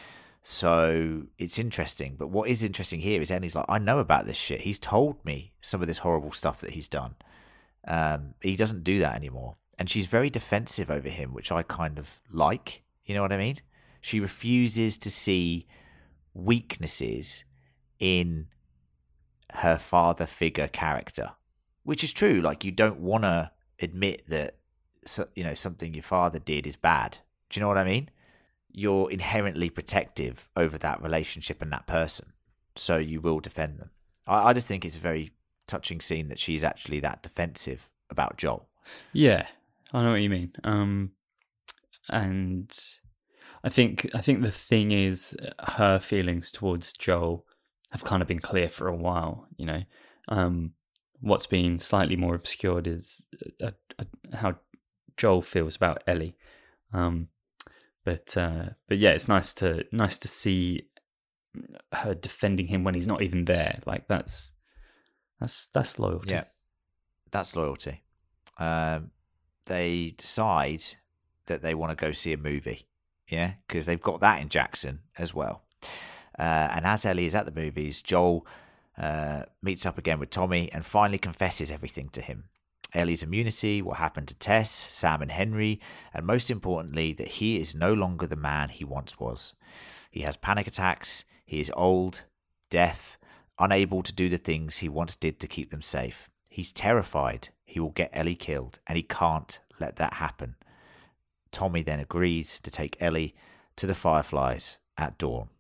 So it's interesting. But what is interesting here is Ellie's like, I know about this shit. He's told me some of this horrible stuff that he's done. Um, he doesn't do that anymore. And she's very defensive over him, which I kind of like. You know what I mean? She refuses to see weaknesses in her father figure character, which is true. Like, you don't want to admit that, you know, something your father did is bad. Do you know what I mean? You're inherently protective over that relationship and that person, so you will defend them. I, I just think it's a very touching scene that she's actually that defensive about Joel. Yeah, I know what you mean. Um, and I think I think the thing is, her feelings towards Joel have kind of been clear for a while. You know, um, what's been slightly more obscured is uh, uh, how Joel feels about Ellie. Um, But uh, but yeah, it's nice to nice to see her defending him when he's not even there. Like that's that's that's loyalty. Yeah, that's loyalty. Um, they decide that they want to go see a movie. Yeah, because they've got that in Jackson as well. Uh, and as Ellie is at the movies, Joel uh, meets up again with Tommy and finally confesses everything to him. Ellie's immunity, what happened to Tess, Sam and Henry, and most importantly, that he is no longer the man he once was. He has panic attacks, he is old, deaf, unable to do the things he once did to keep them safe. He's terrified he will get Ellie killed, and he can't let that happen. Tommy then agrees to take Ellie to the Fireflies at dawn.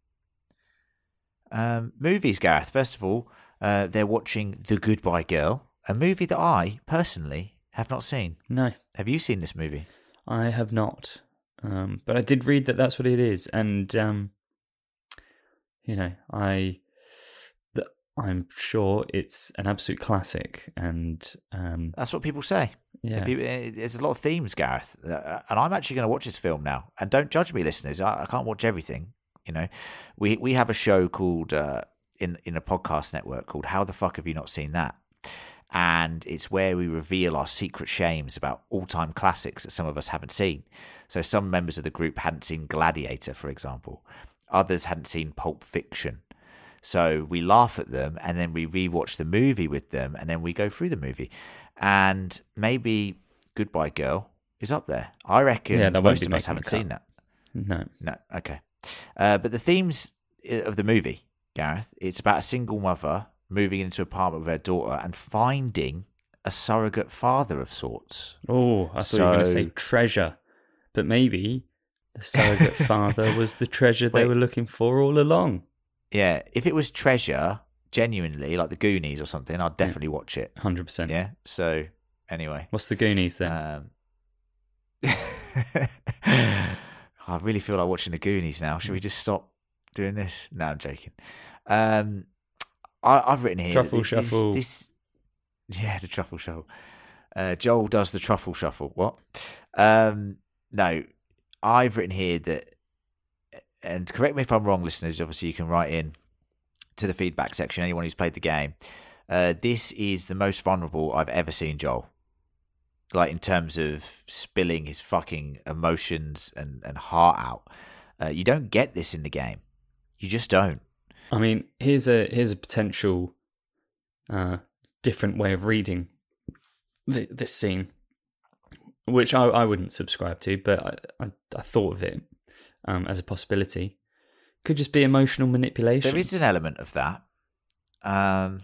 Um, movies, Gareth. First of all, uh, they're watching The Goodbye Girl, a movie that I, personally, have not seen. No. Have you seen this movie? I have not. Um, but I did read that that's what it is. And, um, you know, I... I'm sure it's an absolute classic, and um, that's what people say. Yeah, people, there's a lot of themes, Gareth, uh, and I'm actually going to watch this film now. And don't judge me, listeners. I, I can't watch everything. You know, we we have a show called uh, in in a podcast network called How the Fuck Have You Not Seen That? And it's where we reveal our secret shames about all-time classics that some of us haven't seen. So some members of the group hadn't seen Gladiator, for example. Others hadn't seen Pulp Fiction. So we laugh at them, and then we rewatch the movie with them, and then we go through the movie. And maybe Goodbye Girl is up there. I reckon yeah, that most of us haven't seen that. No. No, okay. Uh, but the themes of the movie, Gareth, it's about a single mother moving into an apartment with her daughter and finding a surrogate father of sorts. Oh, I thought so... you were going to say treasure. But maybe the surrogate father was the treasure they Wait. were looking for all along. Yeah, if it was treasure, genuinely, like the Goonies or something, I'd definitely yeah. watch it. one hundred percent. Yeah, so anyway. What's the Goonies then? Um, I really feel like watching the Goonies now. Should we just stop doing this? No, I'm joking. Um, I, I've written here... Truffle this, Shuffle. This, yeah, the Truffle Shuffle. Uh, Joel does the Truffle Shuffle. What? Um, no, I've written here that... And correct me if I'm wrong, listeners. Obviously, you can write in to the feedback section, anyone who's played the game. Uh, this is the most vulnerable I've ever seen Joel. Like, in terms of spilling his fucking emotions and, and heart out. Uh, you don't get this in the game. You just don't. I mean, here's a here's a potential uh, different way of reading th- this scene, which I, I wouldn't subscribe to, but I, I, I thought of it. Um, as a possibility, could just be emotional manipulation. There is an element of that. Um,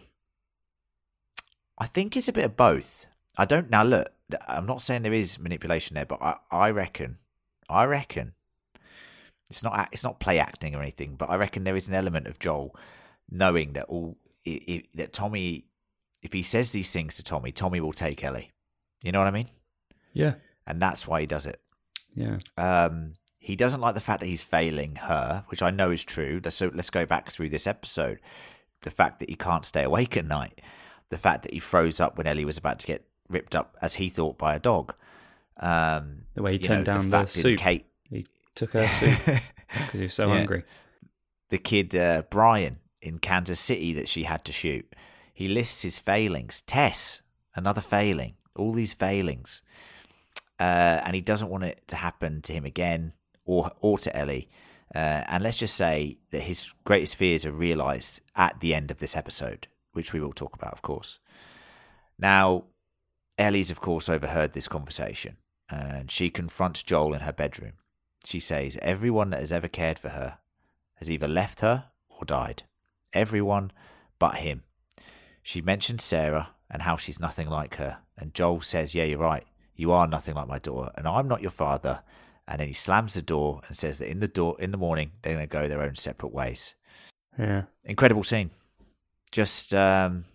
I think it's a bit of both. I don't now look. I'm not saying there is manipulation there, but I, I reckon, I reckon it's not it's not play acting or anything. But I reckon there is an element of Joel knowing that all it, it, that Tommy, if he says these things to Tommy, Tommy will take Ellie. You know what I mean? Yeah, and that's why he does it. Yeah. Um. He doesn't like the fact that he's failing her, which I know is true. So let's go back through this episode. The fact that he can't stay awake at night. The fact that he froze up when Ellie was about to get ripped up, as he thought, by a dog. Um, the way he turned know, down the, the soup. Kate... He took her soup because he was so yeah. hungry. The kid, uh, Brian, in Kansas City that she had to shoot. He lists his failings. Tess, another failing. All these failings. Uh, and he doesn't want it to happen to him again. Or, or to Ellie. Uh, and let's just say that his greatest fears are realised at the end of this episode, which we will talk about, of course. Now, Ellie's, of course, overheard this conversation, and she confronts Joel in her bedroom. She says, everyone that has ever cared for her has either left her or died. Everyone but him. She mentions Sarah and how she's nothing like her. And Joel says, yeah, you're right. You are nothing like my daughter, and I'm not your father. And then he slams the door and says that in the door in the morning they're going to go their own separate ways. Yeah, incredible scene, just um,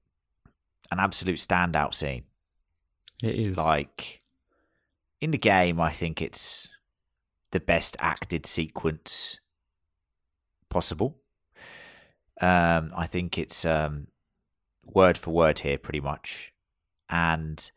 an absolute standout scene. It is. Like in the game, I think it's the best acted sequence possible. Um, I think it's um, word for word here, pretty much, and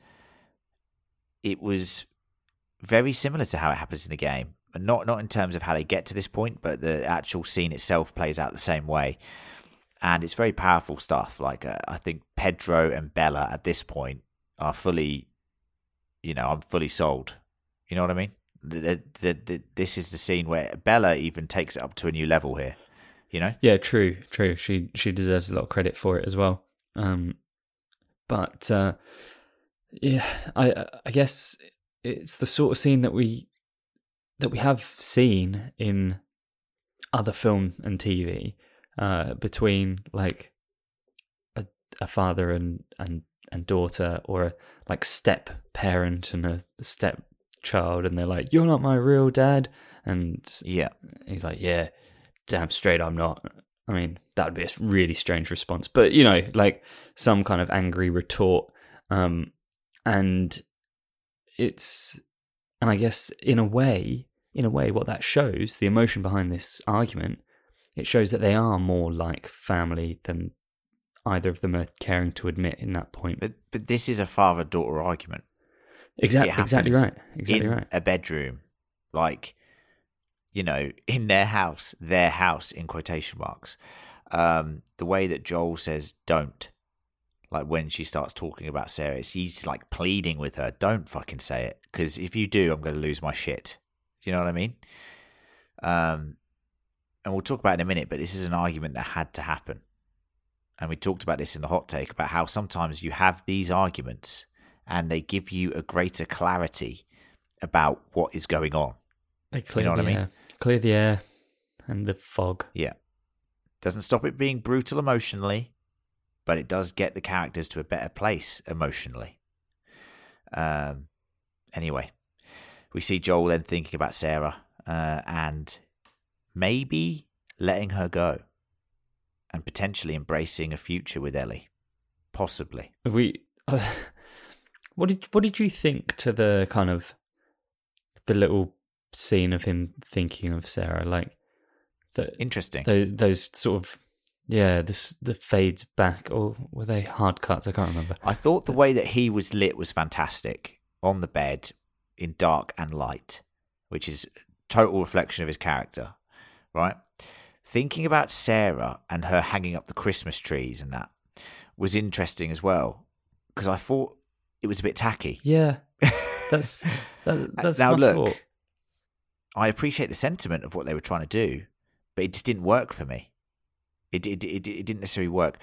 it was very similar to how it happens in the game. Not not in terms of how they get to this point, but the actual scene itself plays out the same way. And it's very powerful stuff. Like, uh, I think Pedro and Bella at this point are fully, you know, I'm fully sold. You know what I mean? The, the, the, this is the scene where Bella even takes it up to a new level here, you know? Yeah, true, true. She she deserves a lot of credit for it as well. Um, but, uh, yeah, I I guess... it's the sort of scene that we that we have seen in other film and T V uh, between like a, a father and, and, and daughter, or a like step parent and a step child, and they're like, "You're not my real dad," and Yeah. he's like, "Yeah, damn straight, I'm not." I mean, that would be a really strange response, but you know, like some kind of angry retort, um, and it's, and I guess in a way, in a way, what that shows, the emotion behind this argument, it shows that they are more like family than either of them are caring to admit in that point. But but this is a father-daughter argument. Exactly, It exactly happens right, exactly in right. a bedroom, like, you know, in their house, their house in quotation marks. Um, the way that Joel says "don't," like when she starts talking about Sarah, it's, he's like pleading with her, "Don't fucking say it, because if you do, I'm going to lose my shit." You know what I mean? Um, and we'll talk about it in a minute, but this is an argument that had to happen. And we talked about this in the hot take about how sometimes you have these arguments and they give you a greater clarity about what is going on. They clear You know the what I mean? air, clear the air and the fog. Yeah. Doesn't stop it being brutal emotionally, but it does get the characters to a better place emotionally. Um. Anyway, we see Joel then thinking about Sarah uh, and maybe letting her go and potentially embracing a future with Ellie. Possibly. We, uh, what did what did you think to the kind of the little scene of him thinking of Sarah, like the Interesting. those, those sort of yeah, this the fades back, or were they hard cuts? I can't remember. I thought the way that he was lit was fantastic on the bed in dark and light, which is total reflection of his character, right? Thinking about Sarah and her hanging up the Christmas trees and that was interesting as well, because I thought it was a bit tacky. Yeah, that's that, that's now my look, thought. I appreciate the sentiment of what they were trying to do, but it just didn't work for me. It it it, it didn't necessarily work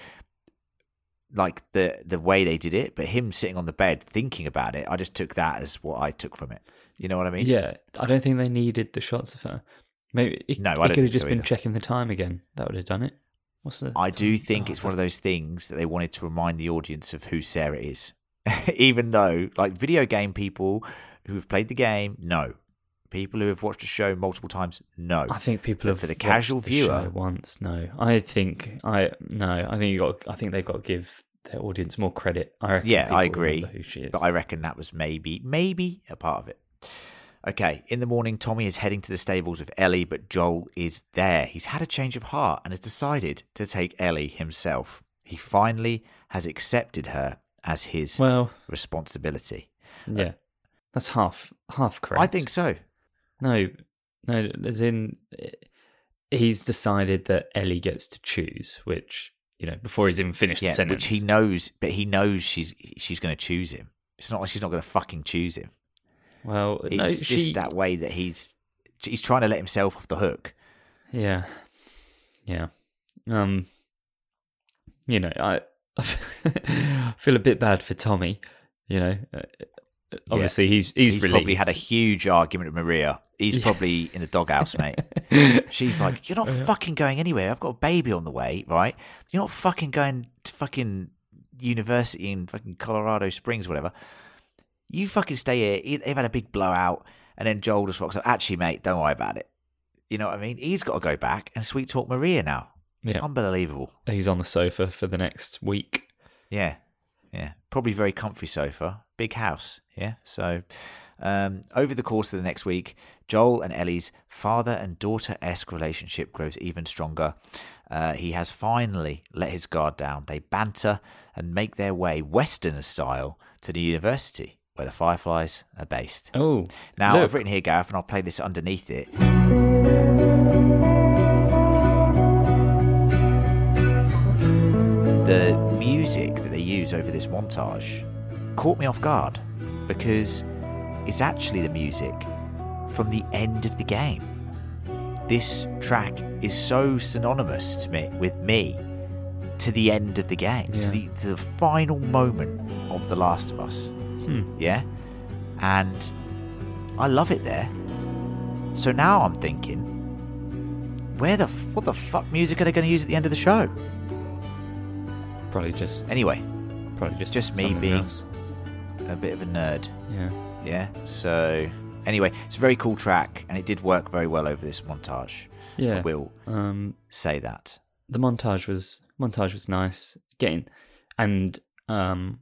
like the the way they did it, but him sitting on the bed thinking about it, I just took that as what I took from it. You know what I mean? Yeah, I don't think they needed the shots of her. Maybe it, No, I it don't could think have just so been either. checking the time again. That would have done it. What's the? I do time? think Oh, it's one of those things that they wanted to remind the audience of who Sarah is. Even though, like, video game people who have played the game, no. People who have watched the show multiple times, no. I think people But have for the watched casual the viewer- show once. No, I think I no. I think you got. I think they've got to give their audience more credit. I reckon. Yeah, people I agree. remember who she is. But I reckon that was maybe, maybe a part of it. Okay, in the morning, Tommy is heading to the stables with Ellie, but Joel is there. He's had a change of heart and has decided to take Ellie himself. He finally has accepted her as his well, responsibility. yeah, that's half half correct. I think so. no, no. As in, he's decided that Ellie gets to choose, which you know before he's even finished Yeah, the sentence. which he knows, but he knows she's she's going to choose him. It's not like she's not going to fucking choose him. Well, It's no, just she. that way that he's he's trying to let himself off the hook. Yeah, yeah. Um, you know, I, I feel a bit bad for Tommy. You know, uh, obviously he's he's, He's relieved. probably had a huge argument with Maria. He's probably in the doghouse, mate. She's like, "You're not fucking going anywhere. I've got a baby on the way, right? You're not fucking going to fucking university in fucking Colorado Springs, whatever. You fucking stay here." They've had a big blowout, and then Joel just rocks up. Actually, mate, don't worry about it. You know what I mean? He's got to go back and sweet talk Maria now. Yeah, Unbelievable. he's on the sofa for the next week. Yeah, yeah. Probably very comfy sofa, big house. Yeah. So, um, over the course of the next week, Joel and Ellie's father and daughter-esque relationship grows even stronger. Uh, he has finally let his guard down. They banter and make their way Western style to the university where the Fireflies are based. Oh, Now, look. I've written here, Gareth, and I'll play this underneath it. The music that they use over this montage caught me off guard because it's actually the music from the end of the game. This track is so synonymous to me with me to the end of the game, Yeah. to the to the final moment of The Last of Us. Hmm. Yeah, and I love it there. So now I'm thinking, where the f- what the fuck music are they going to use at the end of the show? Probably just, Anyway, probably just, just me something being- else. a bit of a nerd. Yeah. Yeah, so Anyway, it's a very cool track, and it did work very well over this montage. Yeah, I will um, say that. the montage was montage was nice. Getting and um,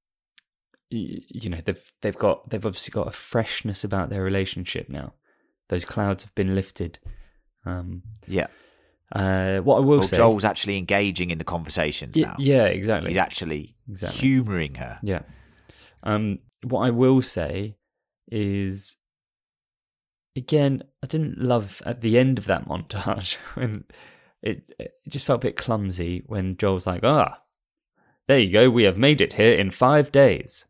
y- you know they've they've got they've obviously got a freshness about their relationship now. Those clouds have been lifted. Um, Yeah. uh, what I will Well, say, Joel's actually engaging in the conversations Y- now. yeah, exactly. He's actually Exactly. humouring her. Yeah. Um, what I will say is, again, I didn't love at the end of that montage when it it just felt a bit clumsy when Joel's like, "Ah, there you go. We have made it here in five days,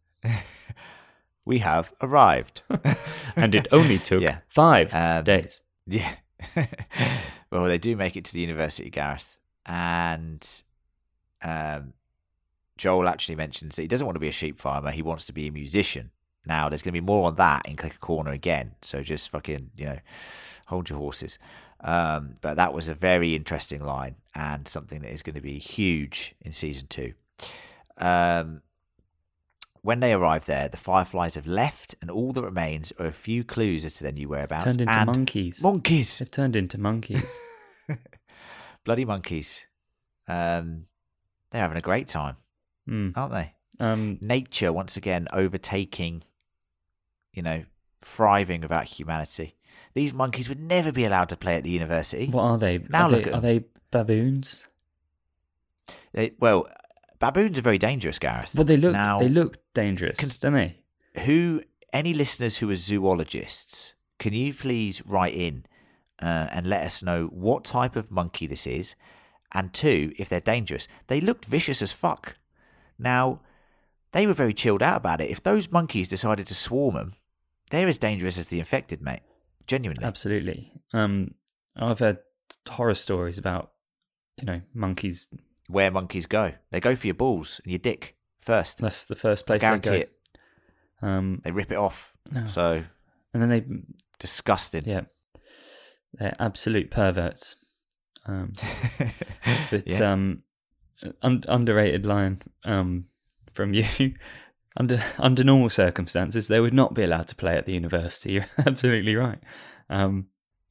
We have arrived. and it only took Yeah. five Um, days." Yeah. Well, they do make it to the university, Gareth. And um, Joel actually mentions that he doesn't want to be a sheep farmer. He wants to be a musician. Now, there's going to be more on that in Click a Corner again. So just fucking, you know, hold your horses. Um, but that was a very interesting line and something that is going to be huge in season two. Um, when they arrive there, the Fireflies have left, and all that remains are a few clues as to their new whereabouts. Turned into and monkeys. Monkeys! They've turned into monkeys. Bloody monkeys. Um, they're having a great time, Mm. aren't they? Um, Nature once again overtaking, you know, thriving without humanity. These monkeys would never be allowed to play at the university. what are they? Now are look they, at are they baboons? They, well, baboons are very dangerous, Gareth. Well, they look now, they look dangerous, Cons- don't they? Who, any listeners who are zoologists, can you please write in uh, and let us know what type of monkey this is, and two, if they're dangerous. They looked vicious as fuck. Now, they were very chilled out about it. If those monkeys decided to swarm them, they're as dangerous as the infected, mate. Genuinely. Absolutely. Um, I've heard horror stories about, you know, monkeys. Where monkeys go. They go for your balls and your dick first. That's the first place Guarantee they go. it. Um, They rip it off. No. So, and then they, disgusting. yeah, they're absolute perverts. Um, but Yeah. um, un- underrated line um, from you. Under under normal circumstances, they would not be allowed to play at the university. You're absolutely right. Um,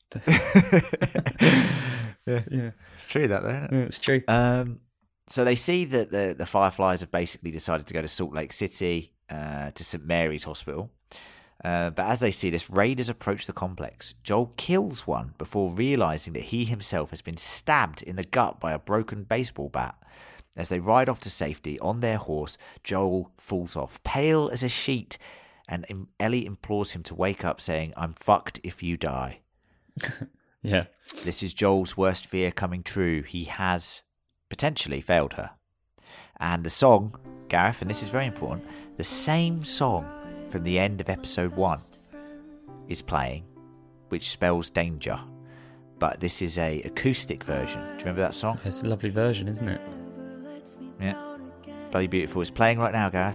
yeah. yeah, It's true that, though, isn't it? it's true. Um, so they see that the, the Fireflies have basically decided to go to Salt Lake City, uh, to Saint Mary's Hospital. Uh, but as they see this, raiders approach the complex. Joel kills one before realising that he himself has been stabbed in the gut by a broken baseball bat. As they ride off to safety on their horse, Joel falls off, pale as a sheet, and Ellie implores him to wake up, saying, "I'm fucked if you die." Yeah, This is Joel's worst fear coming true. He has potentially failed her. And the song, Gareth, and this is very important, the same song from the end of episode one is playing, which spells danger. But this is a acoustic version. Do you remember that song? it's a lovely version, isn't it? Yeah. Bloody beautiful. It's playing right now, Gareth.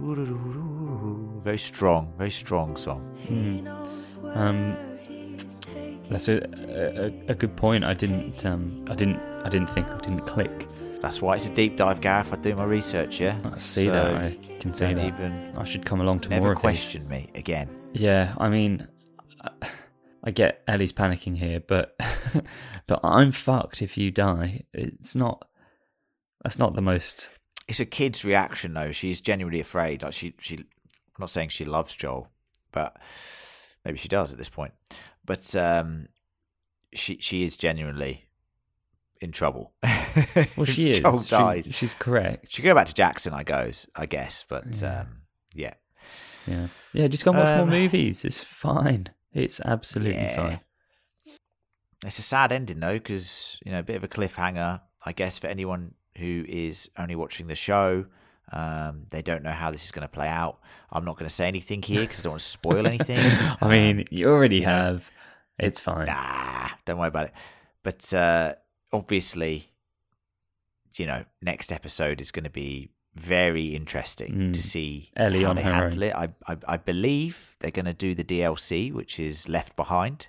Very strong, very strong song. Mm. Um, that's a, a a good point. I didn't um I didn't I didn't think I didn't click. That's why it's a deep dive, Gareth. I do my research, yeah? I see So that. I can see don't that. even I should come along to never more of these. question me again. Yeah, I mean, I- I get Ellie's panicking here, but but I'm fucked if you die. It's not. That's not the most. It's a kid's reaction, though. She's genuinely afraid. Like she, she. I'm not saying she loves Joel, but maybe she does at this point. But um, she, she is genuinely in trouble. Well, she is. Joel She- dies. she's correct. She go back to Jackson, I goes, I guess. But Yeah. um, yeah, Yeah, yeah. Just go and watch Um, more movies. It's fine. It's absolutely Yeah. fine. It's a sad ending though, because you know, a bit of a cliffhanger, I guess, for anyone who is only watching the show. Um, they don't know how this is going to play out. I'm not going to say anything here because I don't want to spoil anything. I mean, Um, you already you know, have. It's fine. Nah, don't worry about it. But uh, obviously, you know, next episode is going to be very interesting Mm. to see Ellie how on they her handle own. it. I, I I believe they're going to do the D L C, which is Left Behind,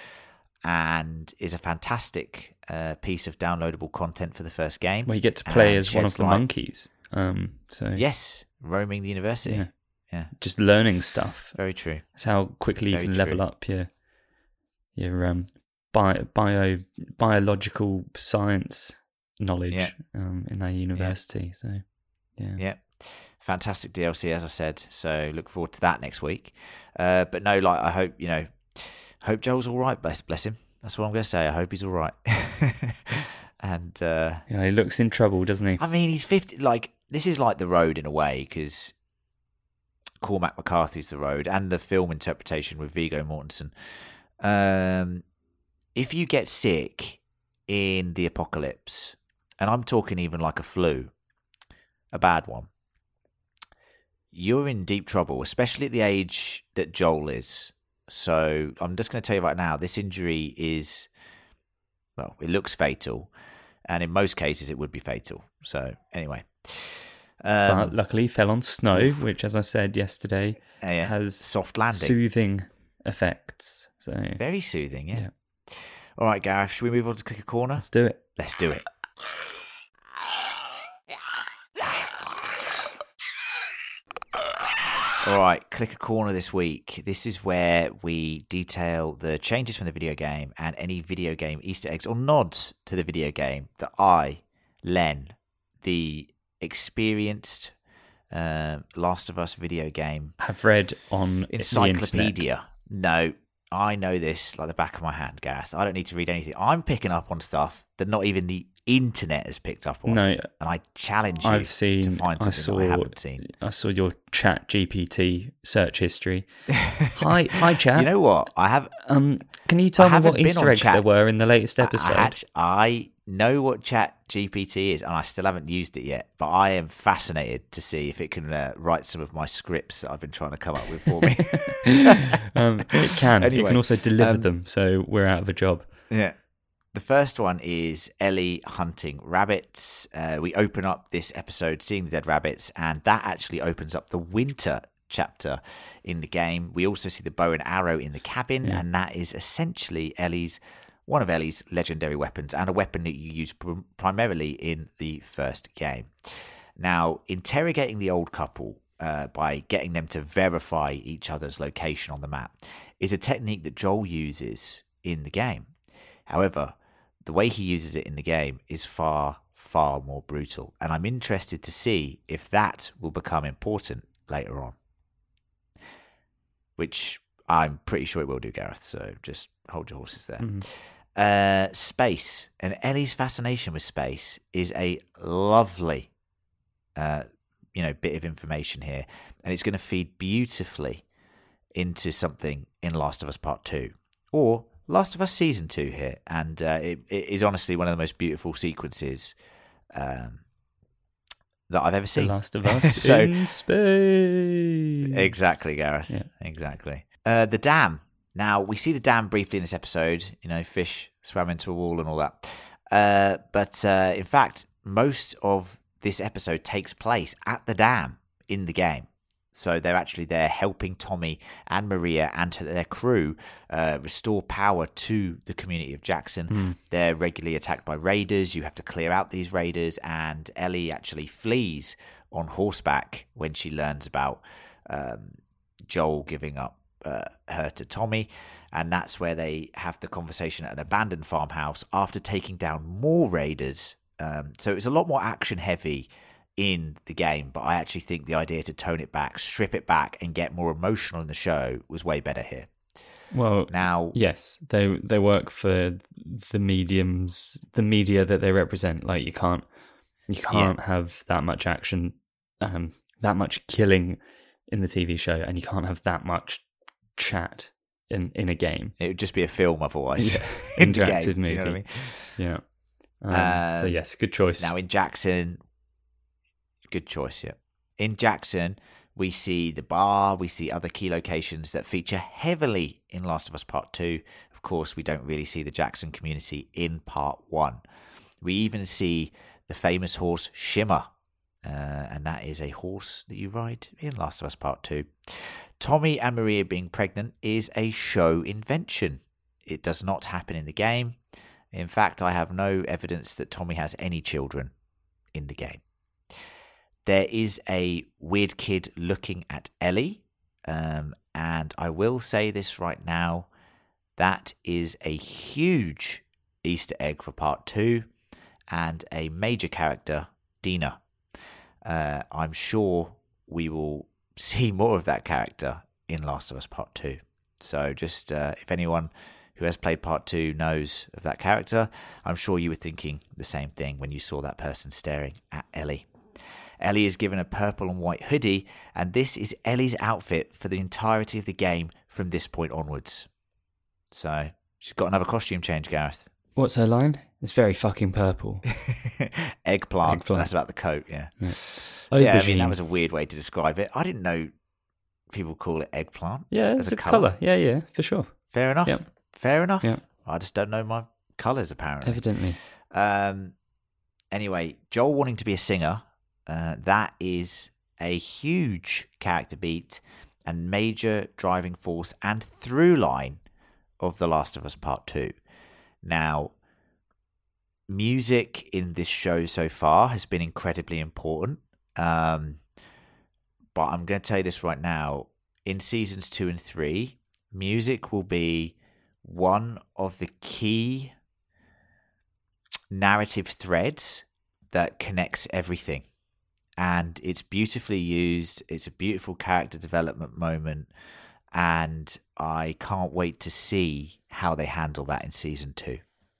and is a fantastic uh, piece of downloadable content for the first game. Well, you get to play and as one of sheds the light- monkeys. Um. So Yes, roaming the university. Yeah. Yeah. just learning stuff. Very true. That's how quickly you Very can level true. up your your um bio, bio biological science knowledge Yeah. um, in that university. So yeah. Yeah. Fantastic D L C, as I said. So look forward to that next week. Uh, but no, like I hope you know, hope Joel's all right. Bless, bless him. That's what I'm going to say. I hope he's all right. and uh, Yeah, he looks in trouble, doesn't he? I mean, he's fifty. Like this is like The Road in a way, because Cormac McCarthy's The Road, and the film interpretation with Viggo Mortensen. Um, if you get sick in the apocalypse, and I'm talking even like a flu, a bad one, you're in deep trouble, especially at the age that Joel is. So I'm just going to tell you right now, this injury is, well, it looks fatal, and in most cases it would be fatal. So anyway. Um, But luckily fell on snow, which, as I said yesterday, yeah, has soft landing. soothing effects. So Very soothing, yeah. Yeah. All right, Gareth, should we move on to Click a Corner? let's do it. Let's do it. All right, Click a Corner this week. This is where we detail the changes from the video game and any video game Easter eggs or nods to the video game that I, Len, the experienced uh, Last of Us video game Have read on encyclopedia. No, I know this like the back of my hand, Gareth. I don't need to read anything. I'm picking up on stuff that not even the internet has picked up on. No, And I challenge you I've seen. to find I something saw. that I haven't seen. I saw your Chat G P T search history. Hi, hi, Chat. You know what? I have. um, can you tell I me haven't what been Easter on eggs Chat- there were in the latest episode? I, act- I know what Chat G P T is, and I still haven't used it yet. But I am fascinated to see if it can uh, write some of my scripts that I've been trying to come up with for me. um, it can. It Anyway, can also deliver um, them, so we're out of a job. Yeah. The first one is Ellie hunting rabbits. Uh, we open up this episode seeing the dead rabbits, and that actually opens up the winter chapter in the game. We also see the bow and arrow in the cabin, Yeah. and that is essentially Ellie's one of Ellie's legendary weapons, and a weapon that you use pr- primarily in the first game. Now, interrogating the old couple uh, by getting them to verify each other's location on the map is a technique that Joel uses in the game. However, the way he uses it in the game is far, far more brutal, and I'm interested to see if that will become important later on. Which I'm pretty sure it will do, Gareth, so just hold your horses there. Mhm. Uh, space, and Ellie's fascination with space is a lovely uh, you know, bit of information here, and it's going to feed beautifully into something in Last of Us Part two, or Last of Us Season two here, and uh, it, it is honestly one of the most beautiful sequences um, that I've ever The seen. Last of Us So- in space. Exactly, Gareth. Yeah. Exactly. Uh, the dam. Now, we see the dam briefly in this episode. You know, fish swam into a wall and all that. Uh, but uh, in fact, most of this episode takes place at the dam in the game. So they're actually there helping Tommy and Maria and to their crew uh, restore power to the community of Jackson. Mm. They're regularly attacked by raiders. You have to clear out these raiders, and Ellie actually flees on horseback when she learns about um, Joel giving up uh, her to Tommy. And that's where they have the conversation at an abandoned farmhouse after taking down more raiders. Um, so it's a lot more action heavy in the game, but I actually think the idea to tone it back, strip it back, and get more emotional in the show was way better here. Well, Now, yes, they they work for the mediums, the media that they represent. Like you can't you can't have that much action, um, that much killing in the T V show, and you can't have that much chat in, in a game. it would just be a film otherwise. Yeah. in the Interactive game, movie. You know what I mean? Yeah. Um, Um, so yes, good choice. Now in Jackson, good choice, yeah. In Jackson, we see the bar, we see other key locations that feature heavily in Last of Us Part two. Of course, we don't really see the Jackson community in Part one. We even see the famous horse Shimmer, uh, and that is a horse that you ride in Last of Us Part two. Tommy and Maria being pregnant is a show invention. It does not happen in the game. In fact, I have no evidence that Tommy has any children in the game. there is a weird kid looking at Ellie. Um, and I will say this right now. That is a huge Easter egg for part two and a major character, Dina. Uh, I'm sure we will see more of that character in Last of Us Part two. So just uh, if anyone who has played Part two knows of that character, I'm sure you were thinking the same thing when you saw that person staring at Ellie. Ellie is given a purple and white hoodie, and this is Ellie's outfit for the entirety of the game from this point onwards. So she's got another costume change, Gareth. What's her line? It's very fucking purple. Eggplant. Eggplant. That's about the coat, yeah. Yeah. Yeah, I mean, Aubergine. that was a weird way to describe it. I didn't know people call it eggplant. Yeah, as it's a, colour. Yeah, yeah, for sure. Fair enough. Yep. Fair enough. Yep. I just don't know my colours, apparently. Evidently. Um. Anyway, Joel wanting to be a singer, uh, that is a huge character beat and major driving force and through line of The Last of Us Part two. Now, music in this show so far has been incredibly important. Um, but I'm going to tell you this right now. In seasons two and three, music will be one of the key narrative threads that connects everything. And it's beautifully used. It's a beautiful character development moment. And I can't wait to see how they handle that in season two.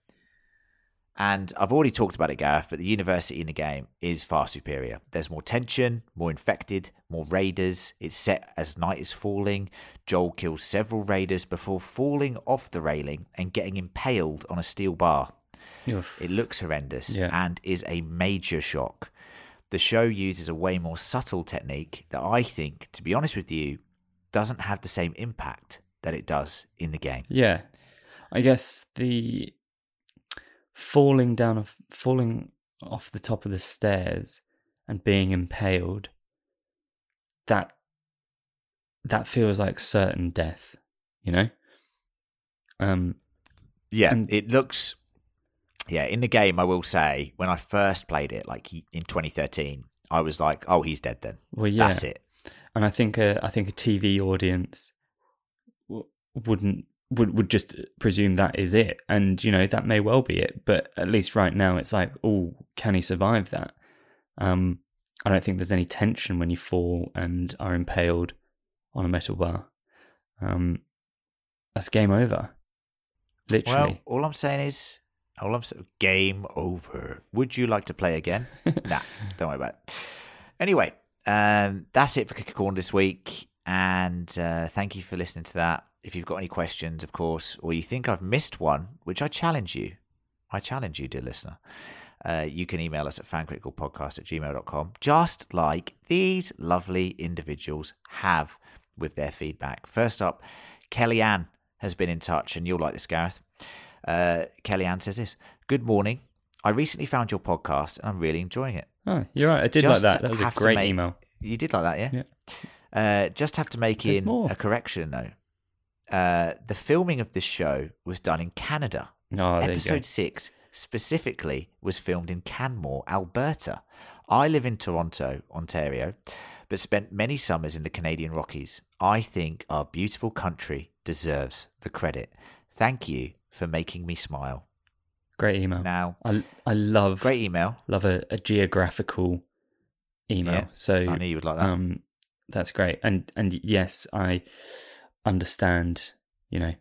And I've already talked about it, Gareth, but the university in the game is far superior. There's more tension, more infected, more raiders. It's set as night is falling. Joel kills several raiders before falling off the railing and getting impaled on a steel bar. Oof. It looks horrendous Yeah. and is a major shock. The show uses a way more subtle technique that I think, to be honest with you, doesn't have the same impact that it does in the game. Yeah. I guess the falling down of falling off the top of the stairs and being impaled, that that feels like certain death, you know? Um Yeah, And- it looks... Yeah, in the game, I will say, when I first played it, like in twenty thirteen, I was like, oh, he's dead then. well yeah. That's it. And I think a I think a T V audience w- wouldn't would would just presume that is it, and you know that may well be it. But at least right now, it's like, oh, can he survive that? Um, I don't think there's any tension when you fall and are impaled on a metal bar. Um, that's game over, literally. Well, all I'm saying is, all I'm saying, game over. Would you like to play again? Nah, don't worry about it. Anyway, um, that's it for Kicker Corner this week, and uh, thank you for listening to that. If you've got any questions, of course, or you think I've missed one, which I challenge you, I challenge you, dear listener, uh, you can email us at fancriticalpodcast at gmail dot com, just like these lovely individuals have with their feedback. First up, Kellyanne has been in touch, and you'll like this, Gareth. Uh, Kellyanne says this: Good morning. I recently found your podcast, and I'm really enjoying it. Oh, you're right. I did Just like that. That was a have to great make- email. You did like that, yeah? Yeah. Uh, just have to make There's in more. a correction, though. Uh, the filming of this show was done in Canada. Oh, there you go. Episode six specifically was filmed in Canmore, Alberta. I live in Toronto, Ontario, but spent many summers in the Canadian Rockies. I think our beautiful country deserves the credit. Thank you for making me smile. Great email. Now, I I love great email. love a, a geographical email. Yeah, so I knew you would like that. um, that's great. And and yes, I understand. You know,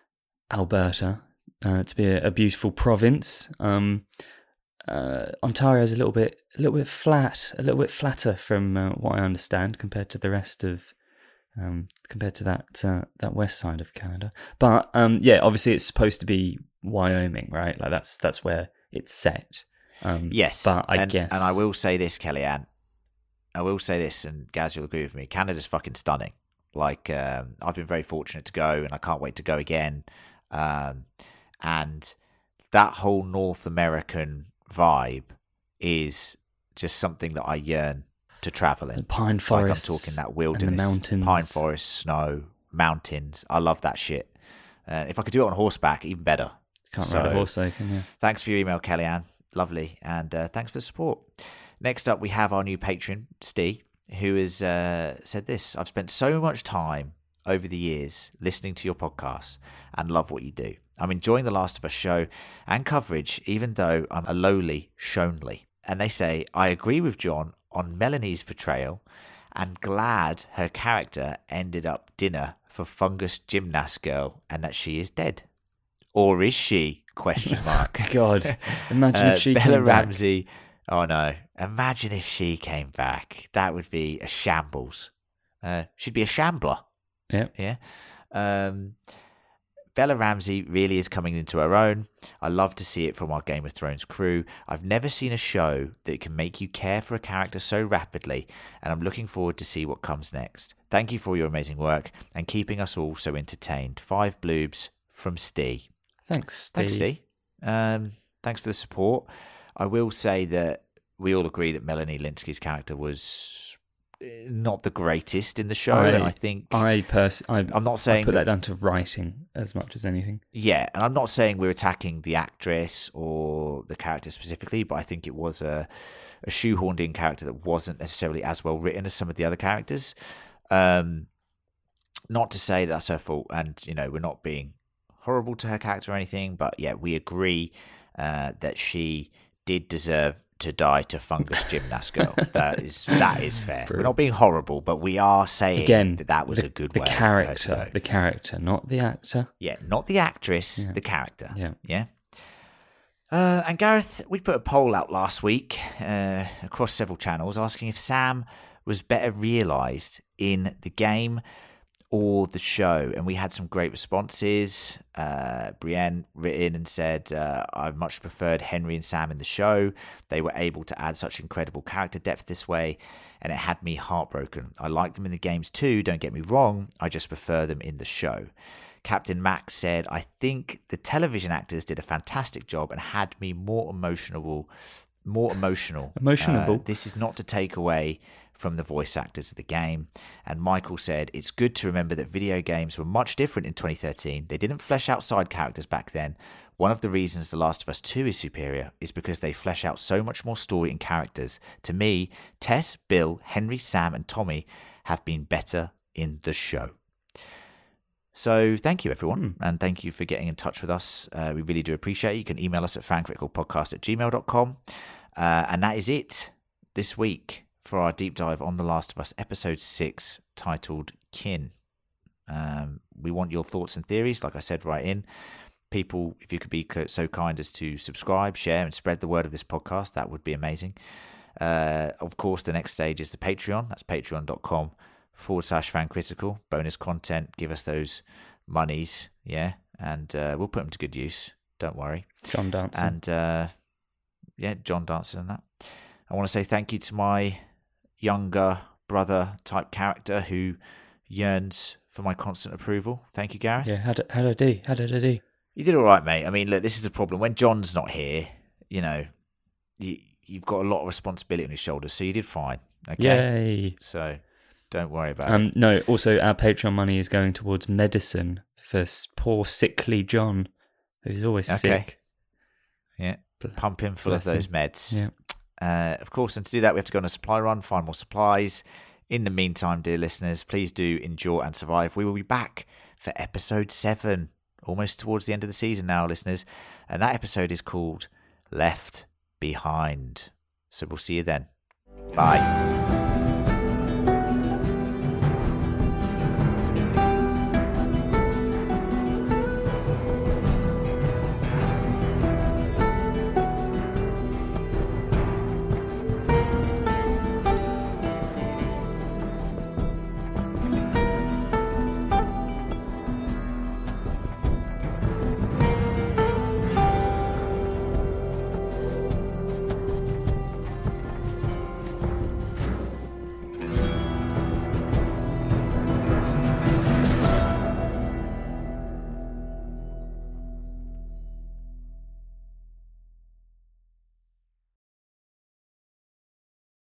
Alberta uh, to be a, a beautiful province. Um, uh, Ontario is a little bit a little bit flat, a little bit flatter from uh, what I understand compared to the rest of. Um, compared to that uh, that west side of Canada, but um, yeah, obviously it's supposed to be Wyoming, right? Like that's that's where it's set. Um, Yes, but I and, guess, and I will say this, Kellyanne. I will say this, and Gaz, you'll agree with me. Canada's fucking stunning. Like, um, I've been very fortunate to go, and I can't wait to go again. Um, and that whole North American vibe is just something that I yearn to travel in. The pine forests, like I'm talking that wilderness, and the mountains, pine forest, snow, mountains. I love that shit. Uh, if I could do it on horseback, even better. Can't So, ride a horse though, can you? Thanks for your email, Kellyanne. Lovely. And uh, thanks for the support. Next up, we have our new patron, Steve, who has uh, said this. I've spent so much time over the years listening to your podcasts and love what you do. I'm enjoying the Last of Us show and coverage, even though I'm a lowly Shonley. And they say, I agree with John on Melanie's portrayal and glad her character ended up dinner for Fungus Gymnast Girl and that she is dead. Or is she? Question mark. God, imagine uh, if she Bella came back. Ramsey. Oh no! Imagine if she came back. That would be a shambles. Uh, she'd be a shambler. Yeah. Yeah. Um, Bella Ramsey really is coming into her own. I love to see it from our Game of Thrones crew. I've never seen a show that can make you care for a character so rapidly, and I'm looking forward to see what comes next. Thank you for your amazing work and keeping us all so entertained. Five bloobs from Steve. Thanks, Steve. Thanks, Steve. Um, thanks for the support. I will say that we all agree that Melanie Lynskey's character was not the greatest in the show, I, and I think I pers- I, I'm not saying I put that, that down to writing as much as anything. Yeah, and I'm not saying we're attacking the actress or the character specifically, but I think it was a, a shoehorned in character that wasn't necessarily as well written as some of the other characters. Um, not to say that's her fault, and you know we're not being horrible to her character or anything, but yeah, we agree uh, that she did deserve to die to Fungus Gymnast Girl. That is that is fair. True. We're not being horrible, but we are saying Again, that that was the, a good the way. character, for her to go. the character, not the actor. Yeah, not the actress, Yeah. the character. Yeah. Yeah. Uh, and Gareth, we put a poll out last week uh, across several channels asking if Sam was better realised in the game or the show, and we had some great responses. Uh, Brienne written and said, uh, I much preferred Henry and Sam in the show. They were able to add such incredible character depth this way, and it had me heartbroken. I like them in the games too, don't get me wrong, I just prefer them in the show. Captain Max said, I think the television actors did a fantastic job and had me more emotional. More emotional. Emotionable. Uh, this is not to take away from the voice actors of the game. And Michael said, it's good to remember that video games were much different in twenty thirteen. They didn't flesh out side characters back then. One of the reasons The Last of Us two is superior is because they flesh out so much more story and characters. To me, Tess, Bill, Henry, Sam and Tommy have been better in the show. So thank you, everyone, mm. and thank you for getting in touch with us. Uh, we really do appreciate it. You can email us at fancriticalpodcast at gmail dot com. Uh, and that is it this week for our deep dive on The Last of Us, episode six, titled Kin. Um, we want your thoughts and theories, like I said, right in. People, if you could be so kind as to subscribe, share, and spread the word of this podcast, that would be amazing. Uh, of course, the next stage is the Patreon. That's patreon dot com forward slash fancritical. Bonus content. Give us those monies, yeah, and uh, we'll put them to good use. Don't worry. John Danson. And uh, yeah, John Danson and that. I want to say thank you to my younger brother type character who yearns for my constant approval. Thank you, Gareth. Yeah, how did, how did I do? How did I do? You did all right, mate. I mean, look, this is the problem. When John's not here, you know, you, you've got a lot of responsibility on your shoulders, so you did fine. Okay. Yay. So don't worry about um, it. No, also our Patreon money is going towards medicine for s- poor sickly John, who's always Okay. sick. Yeah. Pump him full Bless of those him. meds. Yeah. Uh, of course, and to do that, we have to go on a supply run, find more supplies. In the meantime, dear listeners, please do endure and survive. We will be back for episode seven, almost towards the end of the season now, listeners. And that episode is called Left Behind. So we'll see you then. Bye.